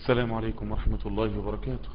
السلام عليكم ورحمة الله وبركاته.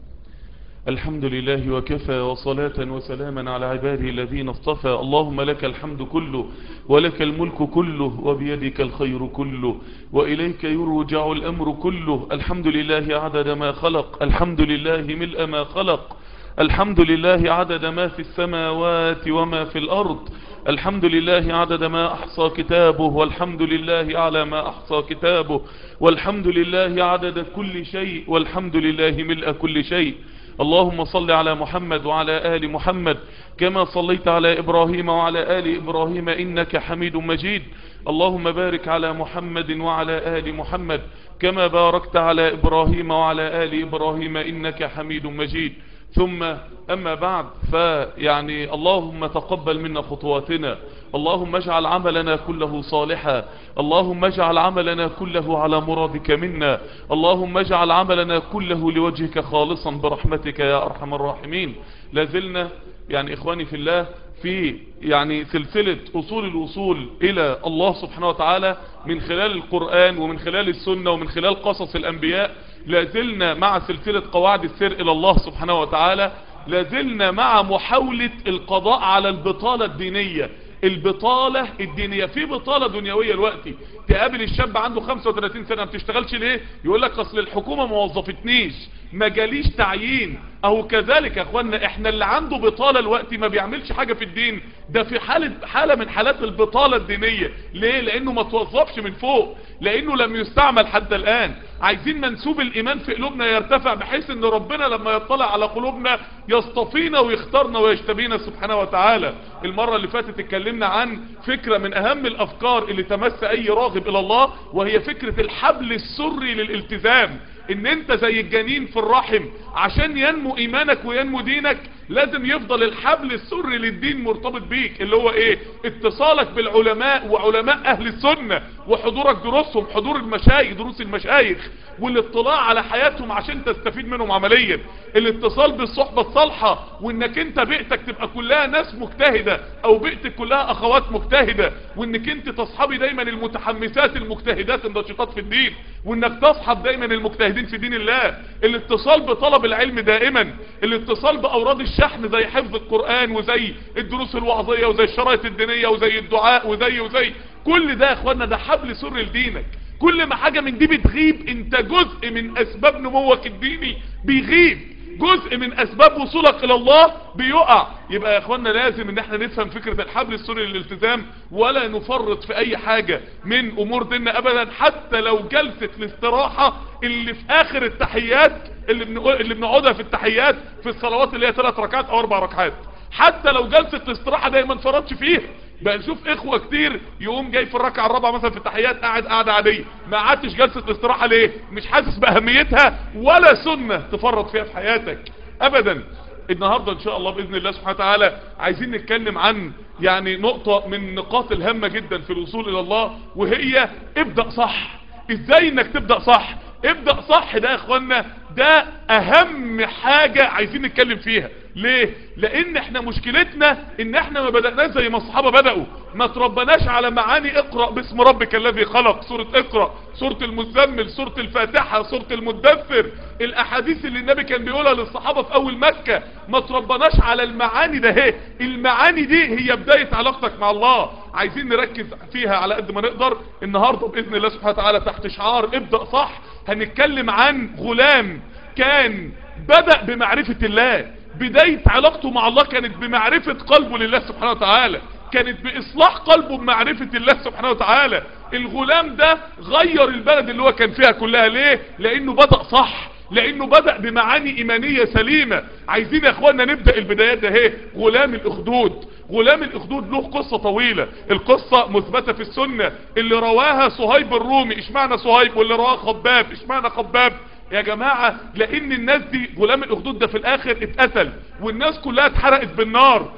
الحمد لله وكفى وصلاة وسلاما على عباده الذين اصطفى. اللهم لك الحمد كله ولك الملك كله وبيدك الخير كله وإليك يرجع الأمر كله. الحمد لله عدد ما خلق، الحمد لله ملء ما خلق، الحمد لله عدد ما في السماوات وما في الأرض، الحمد لله عدد ما أحصى كتابه، والحمد لله على ما أحصى كتابه، والحمد لله عدد كل شيء، والحمد لله ملء كل شيء. اللهم صل على محمد وعلى آل محمد كما صليت على إبراهيم وعلى آل إبراهيم إنك حميد مجيد. اللهم بارك على محمد وعلى آل محمد كما باركت على إبراهيم وعلى آل إبراهيم إنك حميد مجيد. ثم أما بعد، فيعني اللهم تقبل منا خطواتنا، اللهم اجعل عملنا كله صالحا، اللهم اجعل عملنا كله على مرادك منا، اللهم اجعل عملنا كله لوجهك خالصا برحمتك يا أرحم الراحمين. لازلنا يعني إخواني في الله في يعني سلسلة أصول الوصول إلى الله سبحانه وتعالى من خلال القرآن ومن خلال السنة ومن خلال قصص الأنبياء. لازلنا مع سلسلة قواعد السير إلى الله سبحانه وتعالى، لازلنا مع محاولة القضاء على البطالة الدينية. البطالة الدينية، في بطالة دنيوية الوقت. تقابل الشاب عنده 35 سنة ما بتشتغلش ليه؟ يقول لك اصل الحكومة ما وظفتنيش، ما جاليش تعيين. اهو كذلك يا اخوانا احنا اللي عنده بطالة الوقت ما بيعملش حاجة في الدين، ده في حالة من حالات البطالة الدينية. ليه؟ لانه ما توظفش من فوق، لانه لم يستعمل حتى الان. عايزين منسوب الايمان في قلوبنا يرتفع، بحيث ان ربنا لما يطلع على قلوبنا يصطفينا ويختارنا ويجتبينا سبحانه وتعالى. المرة اللي فاتت اتكلمنا عن فكرة من اهم الافكار اللي تمس اي راغب الى الله، وهي فكرة الحبل السري للالتزام. ان انت زي الجنين في الرحم، عشان ينمو ايمانك وينمو دينك لازم يفضل الحبل السري للدين مرتبط بيك، اللي هو ايه؟ اتصالك بالعلماء وعلماء اهل السنة، وحضورك دروسهم، حضور المشايخ، دروس المشايخ، والاطلاع على حياتهم عشان تستفيد منهم عمليا. الاتصال بالصحبة الصالحة، وانك انت بيئتك تبقى كلها ناس مجتهدة، او بيئتك كلها اخوات مجتهدة، وانك انت تصحبي دايما المتحمسات المجتهدات النشطات في الدين، وانك تصحب دايما المجتهدين في دين الله. الاتصال بطلب العلم دائما، الاتصال باوراد الشحن زي حفظ القرآن وزي الدروس الوعظية وزي الشرايط الدينية وزي الدعاء وزي كل ده يا اخوانا ده حبل سر لدينك. كل ما حاجة من دي بتغيب، انت جزء من اسباب نموك الديني بيغيب، جزء من اسباب وصولك الى الله بيقع. يبقى يا اخوانا لازم ان احنا نفهم فكرة الحبل السري للالتزام، ولا نفرط في اي حاجة من امور ديننا ابدا. حتى لو جلسة الاستراحة اللي في اخر التحيات اللي بنقعدها في التحيات في الصلوات اللي هي 3 ركعات او 4 ركعات، حتى لو جلسة الاستراحة دايما فرطش فيها. بقى نشوف اخوة كتير يقوم جاي في الركعة الرابعة مثلا في التحيات قاعد قاعدة عادية، ما قعدتش جلسة الاستراحة ليه؟ مش حاسس باهميتها، ولا سنة تفرط فيها في حياتك ابدا. النهاردة ان شاء الله باذن الله سبحانه وتعالى عايزين نتكلم عن يعني نقطة من النقاط الهامة جدا في الوصول الى الله، وهي ابدأ صح. ازاي انك تبدأ صح؟ ابدأ صح ده يا اخوانا ده اهم حاجة عايزين نتكلم فيها. ليه؟ لان احنا مشكلتنا ان احنا ما بدأناش زي ما الصحابة بدأوا، ما تربناش على معاني اقرأ باسم ربك الذي خلق، سورة اقرأ، سورة المزمل، سورة الفاتحة، سورة المدثر، الاحاديث اللي النبي كان بيقولها للصحابة في اول مكة. ما تربناش على المعاني ده. هي المعاني دي هي بداية علاقتك مع الله، عايزين نركز فيها على قد ما نقدر. النهاردة بإذن الله سبحانه وتعالى تحت شعار ابدأ صح هنتكلم عن غلام كان بدأ بمعرفة الله، بداية علاقته مع الله كانت بمعرفة قلبه لله سبحانه وتعالى، كانت بإصلاح قلبه بمعرفة الله سبحانه وتعالى. الغلام ده غير البلد اللي هو كان فيها كلها. ليه؟ لأنه بدأ صح، لأنه بدأ بمعاني إيمانية سليمة. عايزين يا اخوانا نبدأ البدايات ده. هي غلام الأخدود. غلام الأخدود له قصة طويلة، القصة مثبتة في السنة، اللي رواها صهيب الرومي. اشمعنى صهيب؟ واللي رواه خباب. اشمعنى خباب يا جماعة؟ لان الناس دي غلام الاخدود ده في الاخر اتقتل، والناس كلها اتحرقت بالنار.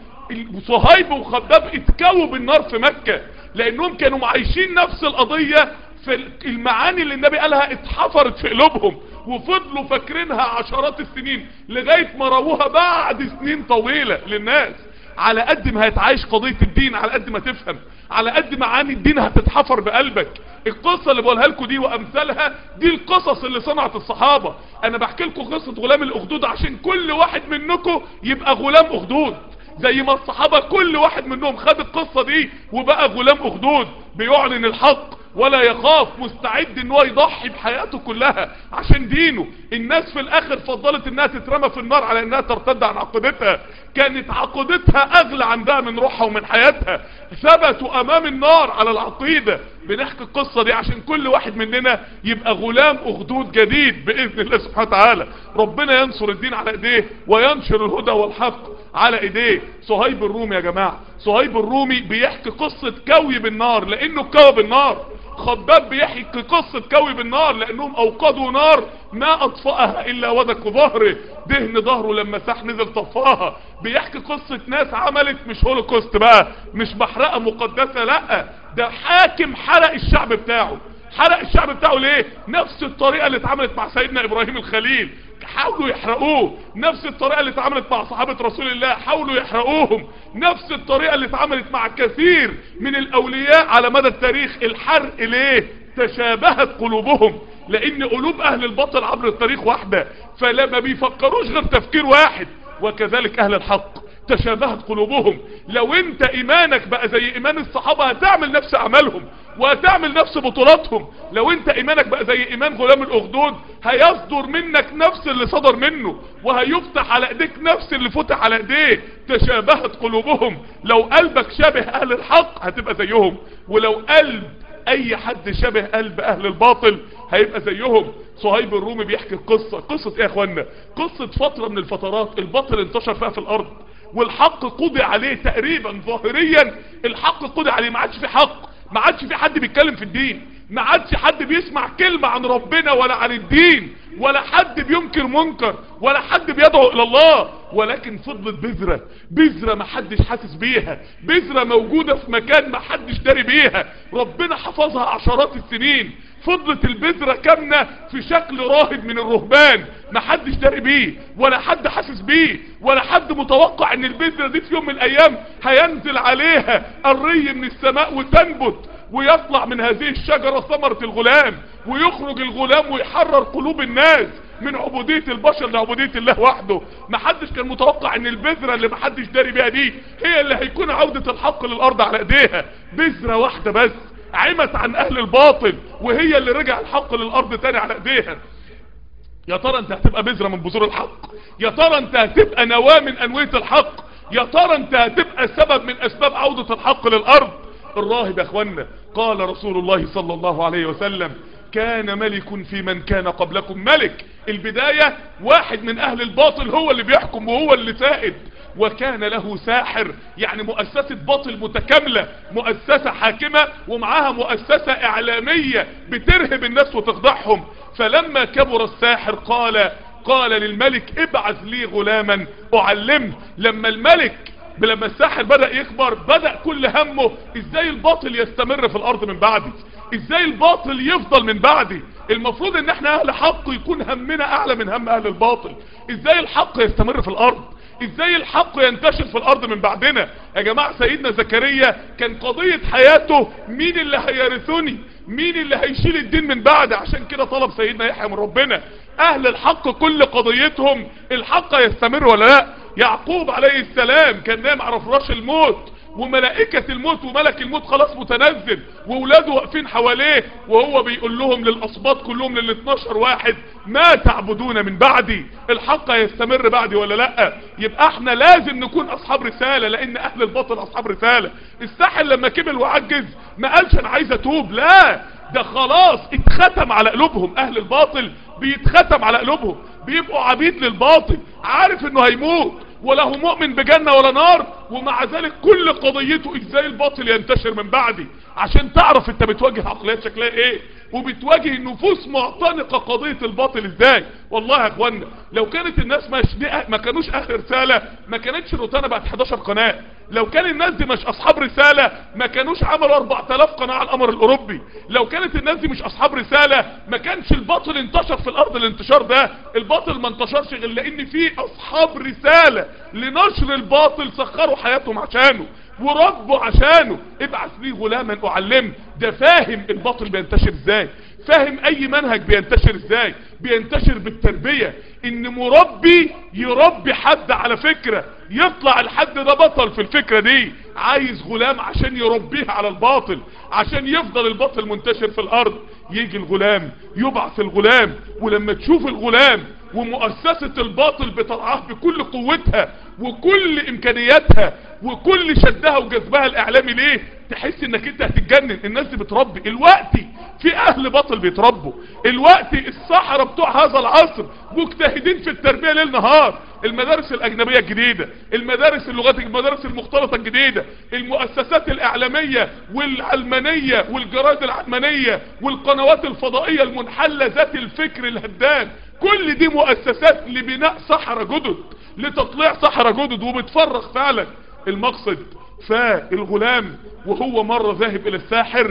صهيب وخباب اتكووا بالنار في مكة، لانهم كانوا عايشين نفس القضية. في المعاني اللي النبي قالها اتحفرت في قلوبهم، وفضلوا فاكرينها عشرات السنين لغاية ما رووها بعد سنين طويلة للناس. على قد ما هتعيش قضية الدين، على قد ما تفهم، على قد معاني الدين هتتحفر بقلبك. القصة اللي بقولها لكم دي وامثالها دي القصص اللي صنعت الصحابة. انا بحكي لكم قصة غلام الاخدود عشان كل واحد منكم يبقى غلام اخدود، زي ما الصحابة كل واحد منهم خد القصة دي وبقى غلام اخدود بيعلن الحق ولا يخاف، مستعد ان هو يضحي بحياته كلها عشان دينه. الناس في الاخر فضلت انها تترمى في النار على انها ترتد عن عقيدتها، كانت عقيدتها اغلى عندها من روحها ومن حياتها، ثبتوا امام النار على العقيدة. بنحكي القصة دي عشان كل واحد مننا يبقى غلام اخدود جديد باذن الله سبحانه وتعالى. ربنا ينصر الدين على ايديه وينشر الهدى والحق على ايديه. صهيب الرومي يا جماعة، صهيب الرومي بيحكي قصة كوي بالنار لانه كوى بالنار. خباب بيحكي قصة كوي بالنار لانهم اوقدوا نار ما اطفأها الا ودك ظهره، دهن ظهره لما ساح نزل طفاها. بيحكي قصة ناس عملت مش هولوكوست بقى، مش محرقة مقدسة، لا ده حاكم حرق الشعب بتاعه. حرق الشعب بتاعه ليه؟ نفس الطريقة اللي اتعملت مع سيدنا ابراهيم الخليل، حاولوا يحرقوه. نفس الطريقة اللي اتعملت مع صحابة رسول الله، حاولوا يحرقوهم. نفس الطريقة اللي اتعملت مع كثير من الاولياء على مدى التاريخ. الحرق ليه؟ تشابهت قلوبهم، لان قلوب اهل الباطل عبر التاريخ واحدة، فلما بيفكروش غير تفكير واحد. وكذلك اهل الحق تشابهت قلوبهم. لو انت ايمانك بقى زي ايمان الصحابة هتعمل نفس اعمالهم وهتعمل نفس بطولاتهم. لو انت ايمانك بقى زي ايمان غلام الاخدود هيصدر منك نفس اللي صدر منه، وهيفتح على ايديك نفس اللي فتح على ايديه. تشابهت قلوبهم. لو قلبك شبه اهل الحق هتبقى زيهم، ولو قلب اي حد شبه قلب اهل الباطل هيبقى زيهم. صهيب الرومي بيحكي قصة ايه يا اخوانا؟ قصة فترة من الفترات الباطل انتشر فيها في الارض والحق قضي عليه تقريبا ظاهريا. الحق قضي عليه، ما عادش في حق، ما عادش في حد بيتكلم في الدين، ما عادش حد بيسمع كلمة عن ربنا ولا عن الدين، ولا حد بينكر منكر، ولا حد بيدعو الى الله. ولكن فضلت بذرة ما حدش حاسس بيها، بذرة موجودة في مكان ما حدش داري بيها، ربنا حفظها عشرات السنين. فضلت البذرة كامنة في شكل راهب من الرهبان، ما حدش داري بيه ولا حد حاسس بيه، ولا حد متوقع ان البذرة دي في يوم من الايام هينزل عليها الري من السماء وتنبت، ويطلع من هذه الشجرة ثمرة الغلام، ويخرج الغلام ويحرر قلوب الناس من عبودية البشر لعبودية الله وحده. محدش كان متوقع ان البذرة اللي محدش داري بيها دي هي اللي هيكون عودة الحق للارض على ايديها. بذرة واحدة بس عمت عن اهل الباطل وهي اللي رجع الحق للارض تاني على ايديها. يا ترى انت هتبقى بذرة من بذور الحق؟ يا ترى انت هتبقى نواة من انوية الحق؟ يا ترى انت هتبقى سبب من اسباب عودة الحق للارض؟ الراهب يا اخوانا، قال رسول الله صلى الله عليه وسلم: كان ملك في من كان قبلكم. ملك البداية واحد من اهل الباطل هو اللي بيحكم وهو اللي سائد، وكان له ساحر، يعني مؤسسة باطل متكاملة، مؤسسة حاكمة ومعاها مؤسسة اعلامية بترهب الناس وتخضعهم. فلما كبر الساحر قال للملك: ابعث لي غلاما اعلمه. لما الساحر بدأ يكبر، بدأ كل همه ازاي الباطل يستمر في الارض من بعدي، ازاي الباطل يفضل من بعدي. المفروض ان احنا اهل حق يكون همنا اعلى من هم اهل الباطل. ازاي الحق يستمر في الارض، ازاي الحق ينتشر في الارض من بعدنا. يا جماعة سيدنا زكريا كان قضية حياته مين اللي هيرثني، مين اللي هيشيل الدين من بعد. عشان كده طلب سيدنا يحيى من ربنا. اهل الحق كل قضيتهم الحق يستمر ولا لا. يعقوب عليه السلام كان نايم على فراش الموت، وملائكة الموت وملك الموت خلاص متنزل، وولاده واقفين حواليه، وهو بيقول لهم للأصباط كلهم لل12 واحد: ما تعبدون من بعدي؟ الحق يستمر بعدي ولا لا؟ يبقى احنا لازم نكون اصحاب رسالة، لان اهل الباطل اصحاب رسالة. الساحر لما كبر وعجز ما قالش انا عايز اتوب، لا ده خلاص اتختم على قلوبهم. اهل الباطل بيتختم على قلوبهم، بيبقوا عبيد للباطل، عارف انه هيموت ولا هو مؤمن بجنة ولا نار، ومع ذلك كل قضيته ازاي الباطل ينتشر من بعدي. عشان تعرف انت بتواجه عقليات شكلها ايه، وبتواجه نفوس معتنقة قضية الباطل ازاي. والله يا اخوانا لو كانت الناس ما كانوش اهل رسالة ما كانتش روتانا بقت 11 قناة. لو كان الناس دي مش اصحاب رسالة ما كانوش عملوا 4000 قناة على القمر الاوروبي. لو كانت الناس دي مش اصحاب رسالة ما كانش الباطل انتشر في الارض الانتشار ده. الباطل ما انتشرش غير لان في اصحاب رسالة لنشر الباطل سخروا حياتهم عشانه. وربه عشانه. ابعث لي غلاما اعلمه. ده فاهم الباطل بينتشر ازاي، فاهم اي منهج بينتشر ازاي. بينتشر بالتربية، ان مربي يربي حد على فكرة يطلع الحد ده بطل في الفكرة دي. عايز غلام عشان يربيه على الباطل، عشان يفضل الباطل منتشر في الارض. يجي الغلام، يبعث الغلام، ولما تشوف الغلام ومؤسسة الباطل بترعاه بكل قوتها وكل امكانياتها وكل شدها وجذبها الاعلامي ليه، تحس انك انت هتتجنن. الناس دي بتربي الوقت، في اهل باطل بيتربوا الوقت. السحرة بتوع هذا العصر مجتهدين في التربية ليل نهار. المدارس الاجنبية الجديدة، المدارس اللغات، المدارس المختلطة الجديدة، المؤسسات الاعلامية والعلمانية والجرائد العلمانية والقنوات الفضائية المنحلة ذات الفكر الهدام، كل دي مؤسسات لبناء سحرة جدد، لتطليع سحرة جدد، وبتفرغ فعلا المقصد. فالغلام وهو مرة ذاهب الى الساحر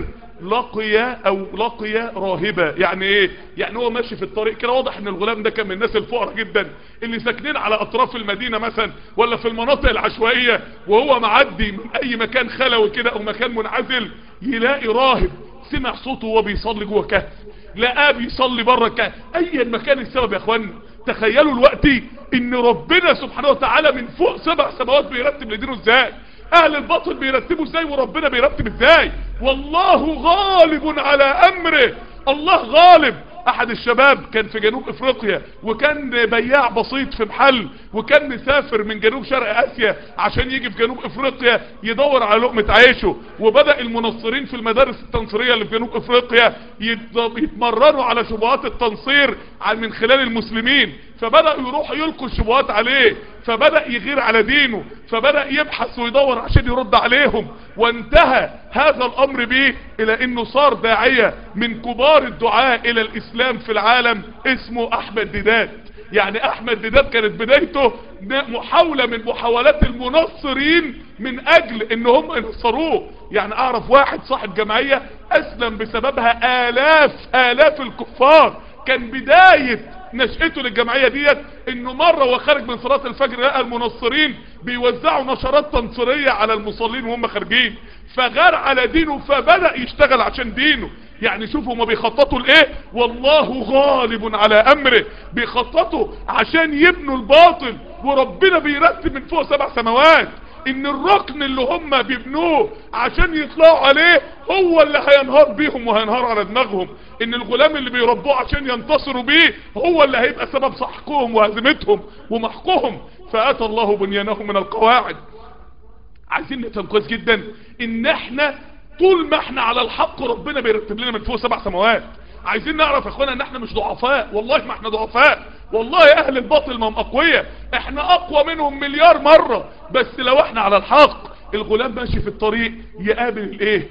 لقي راهبة. يعني ايه؟ يعني هو ماشي في الطريق كده، واضح ان الغلام ده كان من الناس الفقراء جدا اللي ساكنين على اطراف المدينة مثلا ولا في المناطق العشوائية، وهو معدي من اي مكان خلوي كده او مكان منعزل يلاقي راهب. سمع صوته وهو بيصلي جوه كهف، لقاه بيصلي بره الكهف. ايا مكان السبب يا اخوانا، تخيلوا الوقت ان ربنا سبحانه وتعالى من فوق 7 سماوات بيرتب لدينه ازاي، اهل الباطل بيرتبوا ازاي، وربنا بيرتب ازاي. والله غالب على امره، الله غالب. احد الشباب كان في جنوب افريقيا وكان بياع بسيط في محل، وكان مسافر من جنوب شرق اسيا عشان يجي في جنوب افريقيا يدور على لقمة عيشه. وبدأ المنصرين في المدارس التنصيرية اللي في جنوب افريقيا يتمرنوا على شبهات التنصير من خلال المسلمين، فبدأوا يروحوا يلقوا الشبهات عليه، فبدأ يغير على دينه، فبدأ يبحث ويدور عشان يرد عليهم. وانتهى هذا الامر به الى انه صار داعية من كبار الدعاء الى الاسلام في العالم، اسمه احمد ديدات. يعني احمد ديدات كانت بدايته محاولة من محاولات المنصرين من اجل ان هم ينصروه. يعني اعرف واحد صاحب جمعية اسلم بسببها الاف الكفار. كان بداية نشأته للجمعية ديت انه مرة وخارج من صلاة الفجر لقى المنصرين بيوزعوا نشرات تنصيرية على المصلين وهم خارجين، فغار على دينه فبدأ يشتغل عشان دينه. يعني شوفوا ما بيخططوا لايه، والله غالب على امره. بيخططوا عشان يبنوا الباطل، وربنا بيرتب من فوق 7 سماوات ان الركن اللي هم بيبنوه عشان يطلعوا عليه هو اللي هينهار بيهم وهينهار على دماغهم. ان الغلام اللي بيربوه عشان ينتصروا بيه هو اللي هيبقى سبب سحقهم وهزيمتهم ومحقهم. فاتى الله بنيانهم من القواعد. عايزين نفهم كويس جدا ان احنا طول ما احنا على الحق ربنا بيرتب لنا من فوق 7 سماوات. عايزين نعرف يا اخوانا ان احنا مش ضعفاء، والله ما احنا ضعفاء، والله اهل الباطل ما هم اقوياء، احنا اقوى منهم مليار مرة. بس لو احنا على الحق، الغلام ماشي في الطريق يقابل الايه،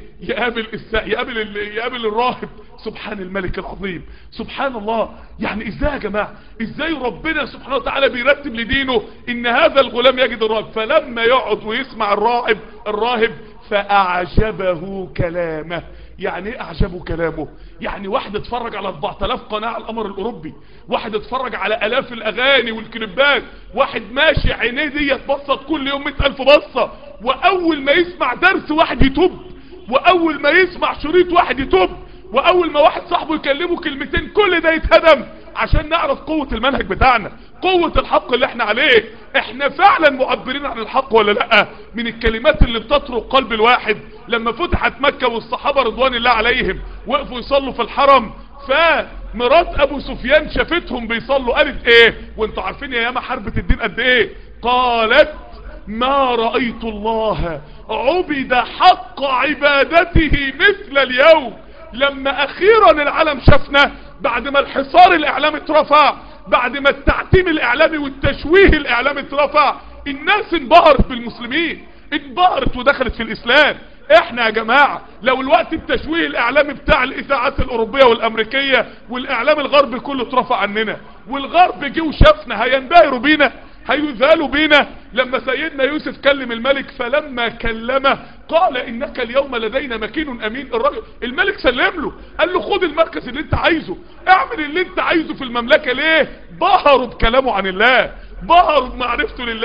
يقابل الراهب. سبحان الملك العظيم، سبحان الله. يعني ازاي يا جماعة، ازاي ربنا سبحانه وتعالى بيرتب لدينه ان هذا الغلام يجد الراهب. فلما يقعد ويسمع الراهب فاعجبه كلامه. يعني ايه اعجبه كلامه؟ يعني واحد اتفرج على 4000 قناة على القمر الاوروبي، واحد اتفرج على الاف الاغاني والكليبات، واحد ماشي عينيه دي اتبسط كل يوم 100,000 بصة، واول ما يسمع درس واحد يتوب، واول ما يسمع شريط واحد يتوب، واول ما واحد صاحبه يكلمه كلمتين كل ده يتهدم. عشان نعرف قوة المنهج بتاعنا، قوة الحق اللي احنا عليه. احنا فعلا معبرين عن الحق ولا لا؟ من الكلمات اللي بتطرق قلب الواحد لما فتحت مكة والصحابة رضوان الله عليهم وقفوا يصلوا في الحرم، فمرات ابو سفيان شافتهم بيصلوا قالت ايه؟ وانتوا عارفين يا ياما حربة الدين قد ايه؟ قالت ما رأيت الله عبد حق عبادته مثل اليوم. لما اخيرا العالم شافنا، بعد ما الحصار الاعلامي اترفع، بعد ما التعتيم الاعلامي والتشويه الاعلامي اترفع، الناس انبهرت بالمسلمين، انبهرت ودخلت في الاسلام. احنا يا جماعة لو الوقت التشويه الاعلامي بتاع الاذاعات الاوروبية والامريكية والاعلام الغربي كله اترفع عننا، والغرب جه وشافنا، هينبهروا بينا؟ هيذالوا بينا؟ لما سيدنا يوسف كلم الملك فلما كلمه قال انك اليوم لدينا مكين امين. الراجل الملك سلم له، قال له خد المركز اللي انت عايزه، اعمل اللي انت عايزه في المملكة. ليه؟ بهروا بكلامه عن الله، بهروا بمعرفته لله.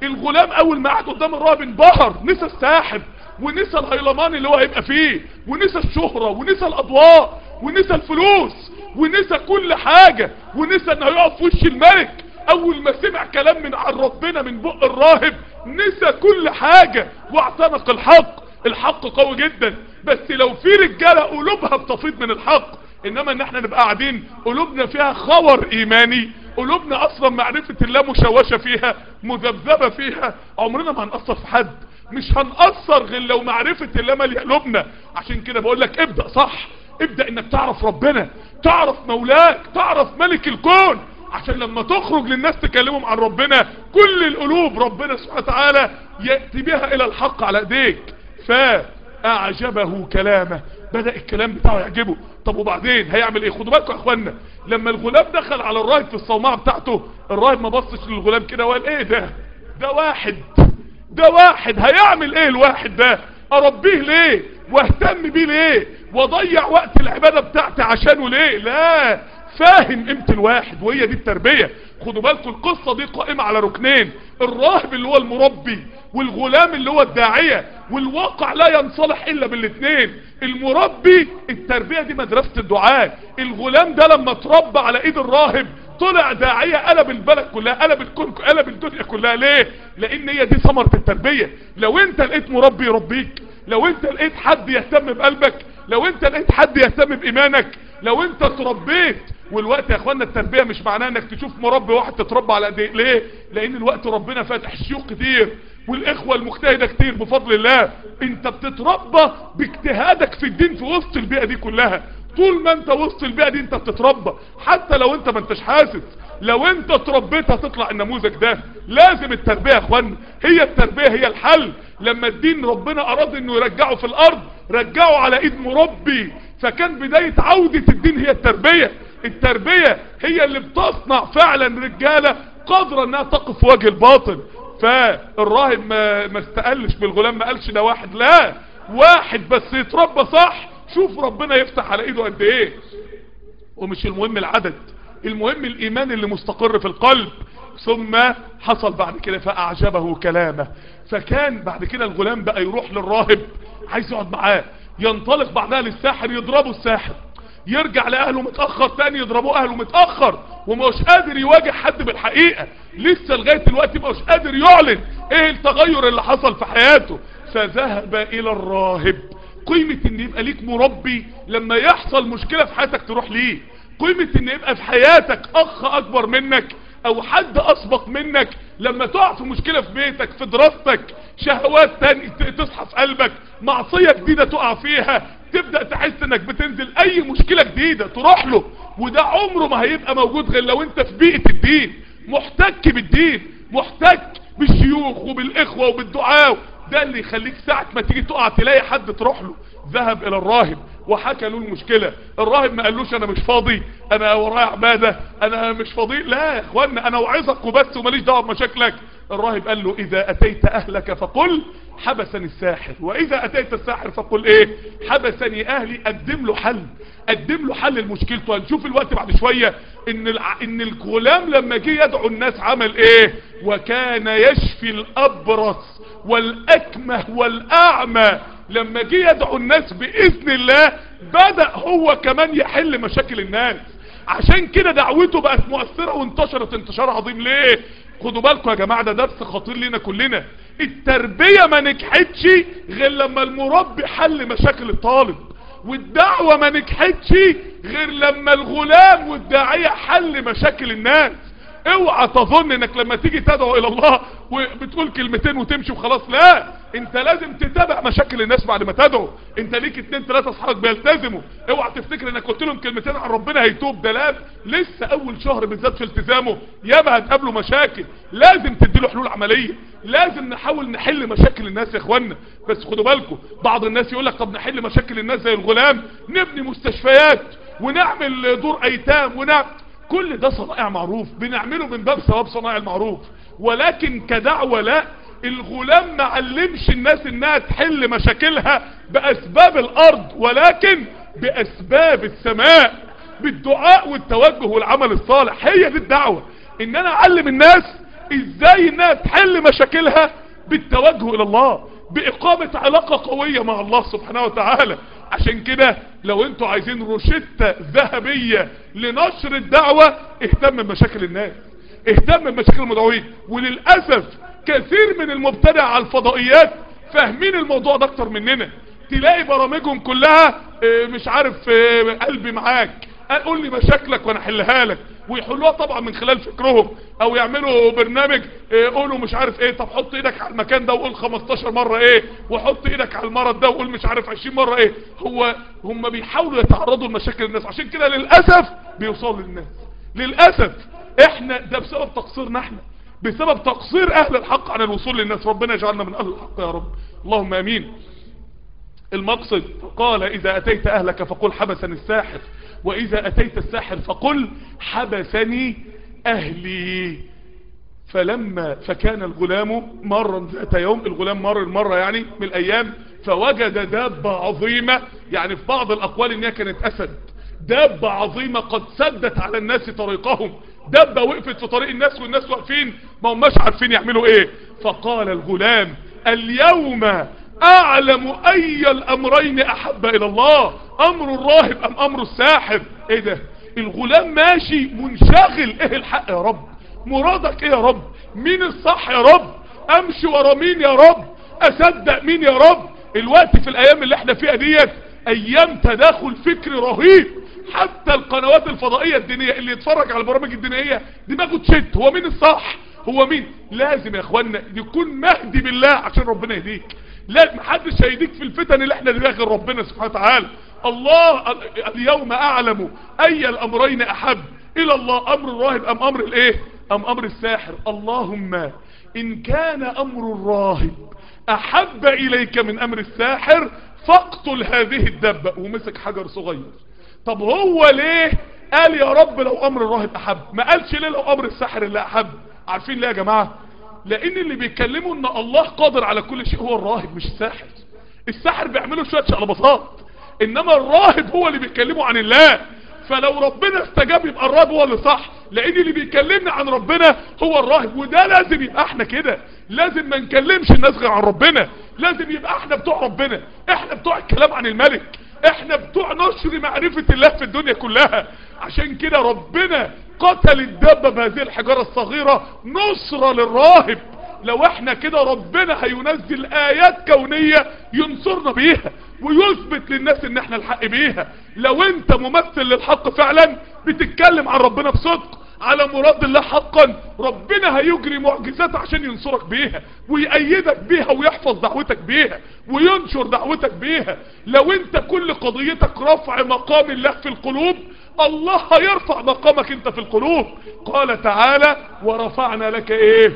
الغلام اول ما قعد قدام الراهب انبهر، نسى الساحب ونسى الهيلمان اللي هو هيبقى فيه، ونسى الشهرة ونسى الاضواء ونسى الفلوس ونسى كل حاجة، ونسى انه هيقف في وش الملك. اول ما سمع كلام من عن ربنا من بق الراهب نسى كل حاجة واعتنق الحق. الحق قوي جدا، بس لو في رجالة قلوبها بتفيض من الحق، انما ان احنا نبقى قاعدين قلوبنا فيها خور ايماني، قلوبنا اصلا معرفة الله مشوشة فيها مذبذبة فيها، عمرنا ما هنأثر في حد. مش هنأثر غير لو معرفة الله مالية قلوبنا. عشان كده بقول لك ابدأ صح، ابدأ انك تعرف ربنا، تعرف مولاك، تعرف ملك الكون، عشان لما تخرج للناس تكلمهم عن ربنا كل القلوب ربنا سبحانه وتعالى يأتي بها الى الحق على ايديك. فاعجبه كلامه، بدأ الكلام بتاعه يعجبه. طب وبعدين هيعمل ايه؟ خدوا بالكم يا اخوانا، لما الغلام دخل على الراهب في الصومعة بتاعته، الراهب ما بصش للغلام كده وقال ايه ده واحد هيعمل ايه الواحد ده؟ اربيه ليه واهتم بيه ليه واضيع وقت العبادة بتاعتي عشانه ليه؟ لا، فاهم قيمة الواحد، وهي دي التربية. خدوا بالكم القصة دي قائمة على ركنين، الراهب اللي هو المربي والغلام اللي هو الداعية، والواقع لا ينصلح الا بالاثنين. المربي التربية دي مدرسة الدعاء، الغلام ده لما اتربى على ايد الراهب طلع داعية، قلب البلد كلها، قلب الكون، قلب الدنيا كلها. ليه؟ لان هي دي ثمرة التربية. لو انت لقيت مربي يربيك، لو انت لقيت حد يهتم بقلبك، لو انت لقيت حد يهتم بايمانك، لو انت اتربيت. والوقت يا اخوانا التربية مش معناه انك تشوف مربي واحد تتربى على ايديه. ليه؟ لان الوقت ربنا فاتح شيوخ كتير والاخوة المجتهدة كتير بفضل الله. انت بتتربى باجتهادك في الدين في وسط البيئة دي كلها. طول ما انت وسط البيئة دي انت بتتربى، حتى لو انت ما انتش حاسس. لو انت اتربيت هتطلع النموذج ده. لازم التربية يا اخوانا، هي التربية هي الحل. لما الدين ربنا اراد انه يرجعه في الارض رجعه على ايد مربي، فكان بداية عودة الدين هي التربية. التربية هي اللي بتصنع فعلا رجالة قادرة انها تقف في وجه الباطل. فالراهب ما استقلش بالغلام، ما قالش ده واحد، لا، واحد بس يتربى صح شوف ربنا يفتح على ايده قد ايه. ومش المهم العدد، المهم الايمان اللي مستقر في القلب. ثم حصل بعد كده فاعجبه كلامه، فكان بعد كده الغلام بقى يروح للراهب عايز يقعد معاه، ينطلق بعدها للساحر يضربه الساحر، يرجع لاهله متأخر تاني يضربوه اهله متأخر، ومش قادر يواجه حد بالحقيقة لسه لغاية الوقت، مش قادر يعلن ايه التغير اللي حصل في حياته. فذهب الى الراهب. قيمة ان يبقى ليك مربي لما يحصل مشكلة في حياتك تروح ليه، قيمة ان يبقى في حياتك اخ اكبر منك او حد اسبق منك، لما تقع في مشكلة في بيتك، في دراستك، شهوات تاني تصحى في قلبك، معصية جديدة تقع فيها، تبدأ تحس انك بتنزل اي مشكلة جديدة تروح له. وده عمره ما هيبقى موجود غير لو انت في بيئة الدين، محتك بالدين، محتك بالشيوخ وبالاخوة وبالدعاء. ده اللي يخليك ساعة ما تيجي تقع تلاقي حد تروح له. ذهب الى الراهب وحكى له المشكلة. الراهب ما قالوش انا مش فاضي، انا ورايا عبادة، انا مش فاضي، لا يا اخوانا انا وعظك وبس وماليش دعوه بمشاكلك. الراهب قال له اذا اتيت اهلك فقل حبسني الساحر، واذا اتيت الساحر فقل ايه؟ حبسني اهلي. قدم له حل، قدم له حل لمشكلته. هنشوف الوقت بعد شوية ان الغلام لما جه يدعو الناس عمل ايه؟ وكان يشفي الابرص والاكمه والاعمى. لما جه يدعو الناس باذن الله بدأ هو كمان يحل مشاكل الناس. عشان كده دعوته بقت مؤثرة وانتشرت انتشار عظيم. ليه؟ خدوا بالكم يا جماعة، ده درس خطير لنا كلنا. التربية ما نجحتش غير لما المربي حل مشاكل الطالب، والدعوة ما نجحتش غير لما الغلام والداعية حل مشاكل الناس. اوعى تظن انك لما تيجي تدعو الى الله وبتقول كلمتين وتمشي وخلاص، لا، انت لازم تتابع مشاكل الناس بعد ما تدعو. انت ليك 2 3 اصحابك بيلتزموا، اوعى تفتكر انك قلت لهم كلمتين عن ربنا هيتوب. ده لا، لسه اول شهر بالذات في التزامه ياما هتقابله مشاكل، لازم تديله حلول عملية، لازم نحاول نحل مشاكل الناس يا اخوانا. بس خدوا بالكم، بعض الناس يقول لك طب نحل مشاكل الناس زي الغلام، نبني مستشفيات ونعمل دور ايتام كل ده صنائع معروف بنعمله من باب ثواب صنائع المعروف، ولكن كدعوة لا. الغلام ما علمش الناس انها تحل مشاكلها باسباب الارض، ولكن باسباب السماء، بالدعاء والتوجه والعمل الصالح. هي دي الدعوة، ان انا اعلم الناس ازاي انها تحل مشاكلها؟ بالتوجه الى الله، باقامة علاقة قوية مع الله سبحانه وتعالى. عشان كده لو انتوا عايزين روشتة ذهبية لنشر الدعوة، اهتم بمشاكل الناس، اهتم بمشاكل المدعوين. وللأسف كثير من المبتدع على الفضائيات فاهمين الموضوع ده اكتر مننا. تلاقي برامجهم كلها مش عارف قلبي معاك، قول لي مشاكلك وانا احلها لك، ويحلوها طبعا من خلال فكرهم. او يعملوا برنامج قولوا مش عارف ايه، طب حط ايدك على المكان ده وقول 15 مرة ايه، وحط ايدك على المرض ده وقول مش عارف 20 مرة ايه. هم بيحاولوا يتعرضوا لمشاكل الناس، عشان كده للأسف بيوصلوا للناس. للأسف احنا ده بسبب تقصيرنا احنا، بسبب تقصير اهل الحق عن الوصول للناس. ربنا يجعلنا من اهل الحق يا رب، اللهم امين. المقصد قال اذا اتيت اهلك فقل حبسني الساحر، واذا اتيت الساحر فقل حبسني اهلي. فكان الغلام مرا ذات يوم، الغلام مر المرة يعني من الايام، فوجد دابة عظيمة، يعني في بعض الاقوال انها كانت اسد، دابة عظيمة قد سدت على الناس طريقهم، دابة وقفت في طريق الناس والناس واقفين ما هماش عارفين يعملوا ايه. فقال الغلام اليوم اعلم اي الامرين احب الى الله، امر الراهب ام امر الساحر. ايه ده؟ الغلام ماشي منشغل، ايه الحق يا رب، مرادك ايه يا رب، مين الصح يا رب، امشي ورا مين يا رب، اصدق مين يا رب. الوقت في الايام اللي احنا فيها ديت ايام تداخل فكري رهيب، حتى القنوات الفضائية الدينية اللي يتفرج على البرامج الدينية دماغه تشت، هو مين الصح، هو مين. لازم يا اخوانا يكون مهدي بالله عشان ربنا يهديك. لا محدش هيديك في الفتن اللي احنا دماغ ربنا سبحانه وتعالى. الله اليوم اعلم اي الامرين احب الى الله، امر الراهب ام امر الايه، ام امر الساحر. اللهم ان كان امر الراهب احب اليك من امر الساحر فاقتل هذه الدبة. ومسك حجر صغير. طب هو ليه قال يا رب لو امر الراهب احب، ما قالش ليه لو امر الساحر اللي احب؟ عارفين ليه يا جماعة؟ لان اللي بيتكلموا ان الله قادر على كل شيء هو الراهب مش الساحر. الساحر بيعملوا شوية شقلباظات، انما الراهب هو اللي بيتكلموا عن الله. فلو ربنا استجاب يبقى الراهب هو اللي صح، لان اللي بيكلمنا عن ربنا هو الراهب. وده لازم يبقى احنا كده، لازم ما نكلمش الناس غير عن ربنا، لازم يبقى احنا بتوع ربنا، احنا بتوع الكلام عن الملك، احنا بتوع نشر معرفة الله في الدنيا كلها. عشان كده ربنا قتل الدابة بهذه الحجارة الصغيرة نصرة للراهب. لو احنا كده ربنا هينزل ايات كونية ينصرنا بيها ويثبت للناس ان احنا الحق بيها. لو انت ممثل للحق فعلا بتتكلم عن ربنا بصدق على مراد الله حقا، ربنا هيجري معجزات عشان ينصرك بيها ويأيدك بيها ويحفظ دعوتك بيها وينشر دعوتك بيها. لو انت كل قضيتك رفع مقام الله في القلوب، الله هيرفع مقامك انت في القلوب. قال تعالى ورفعنا لك ايه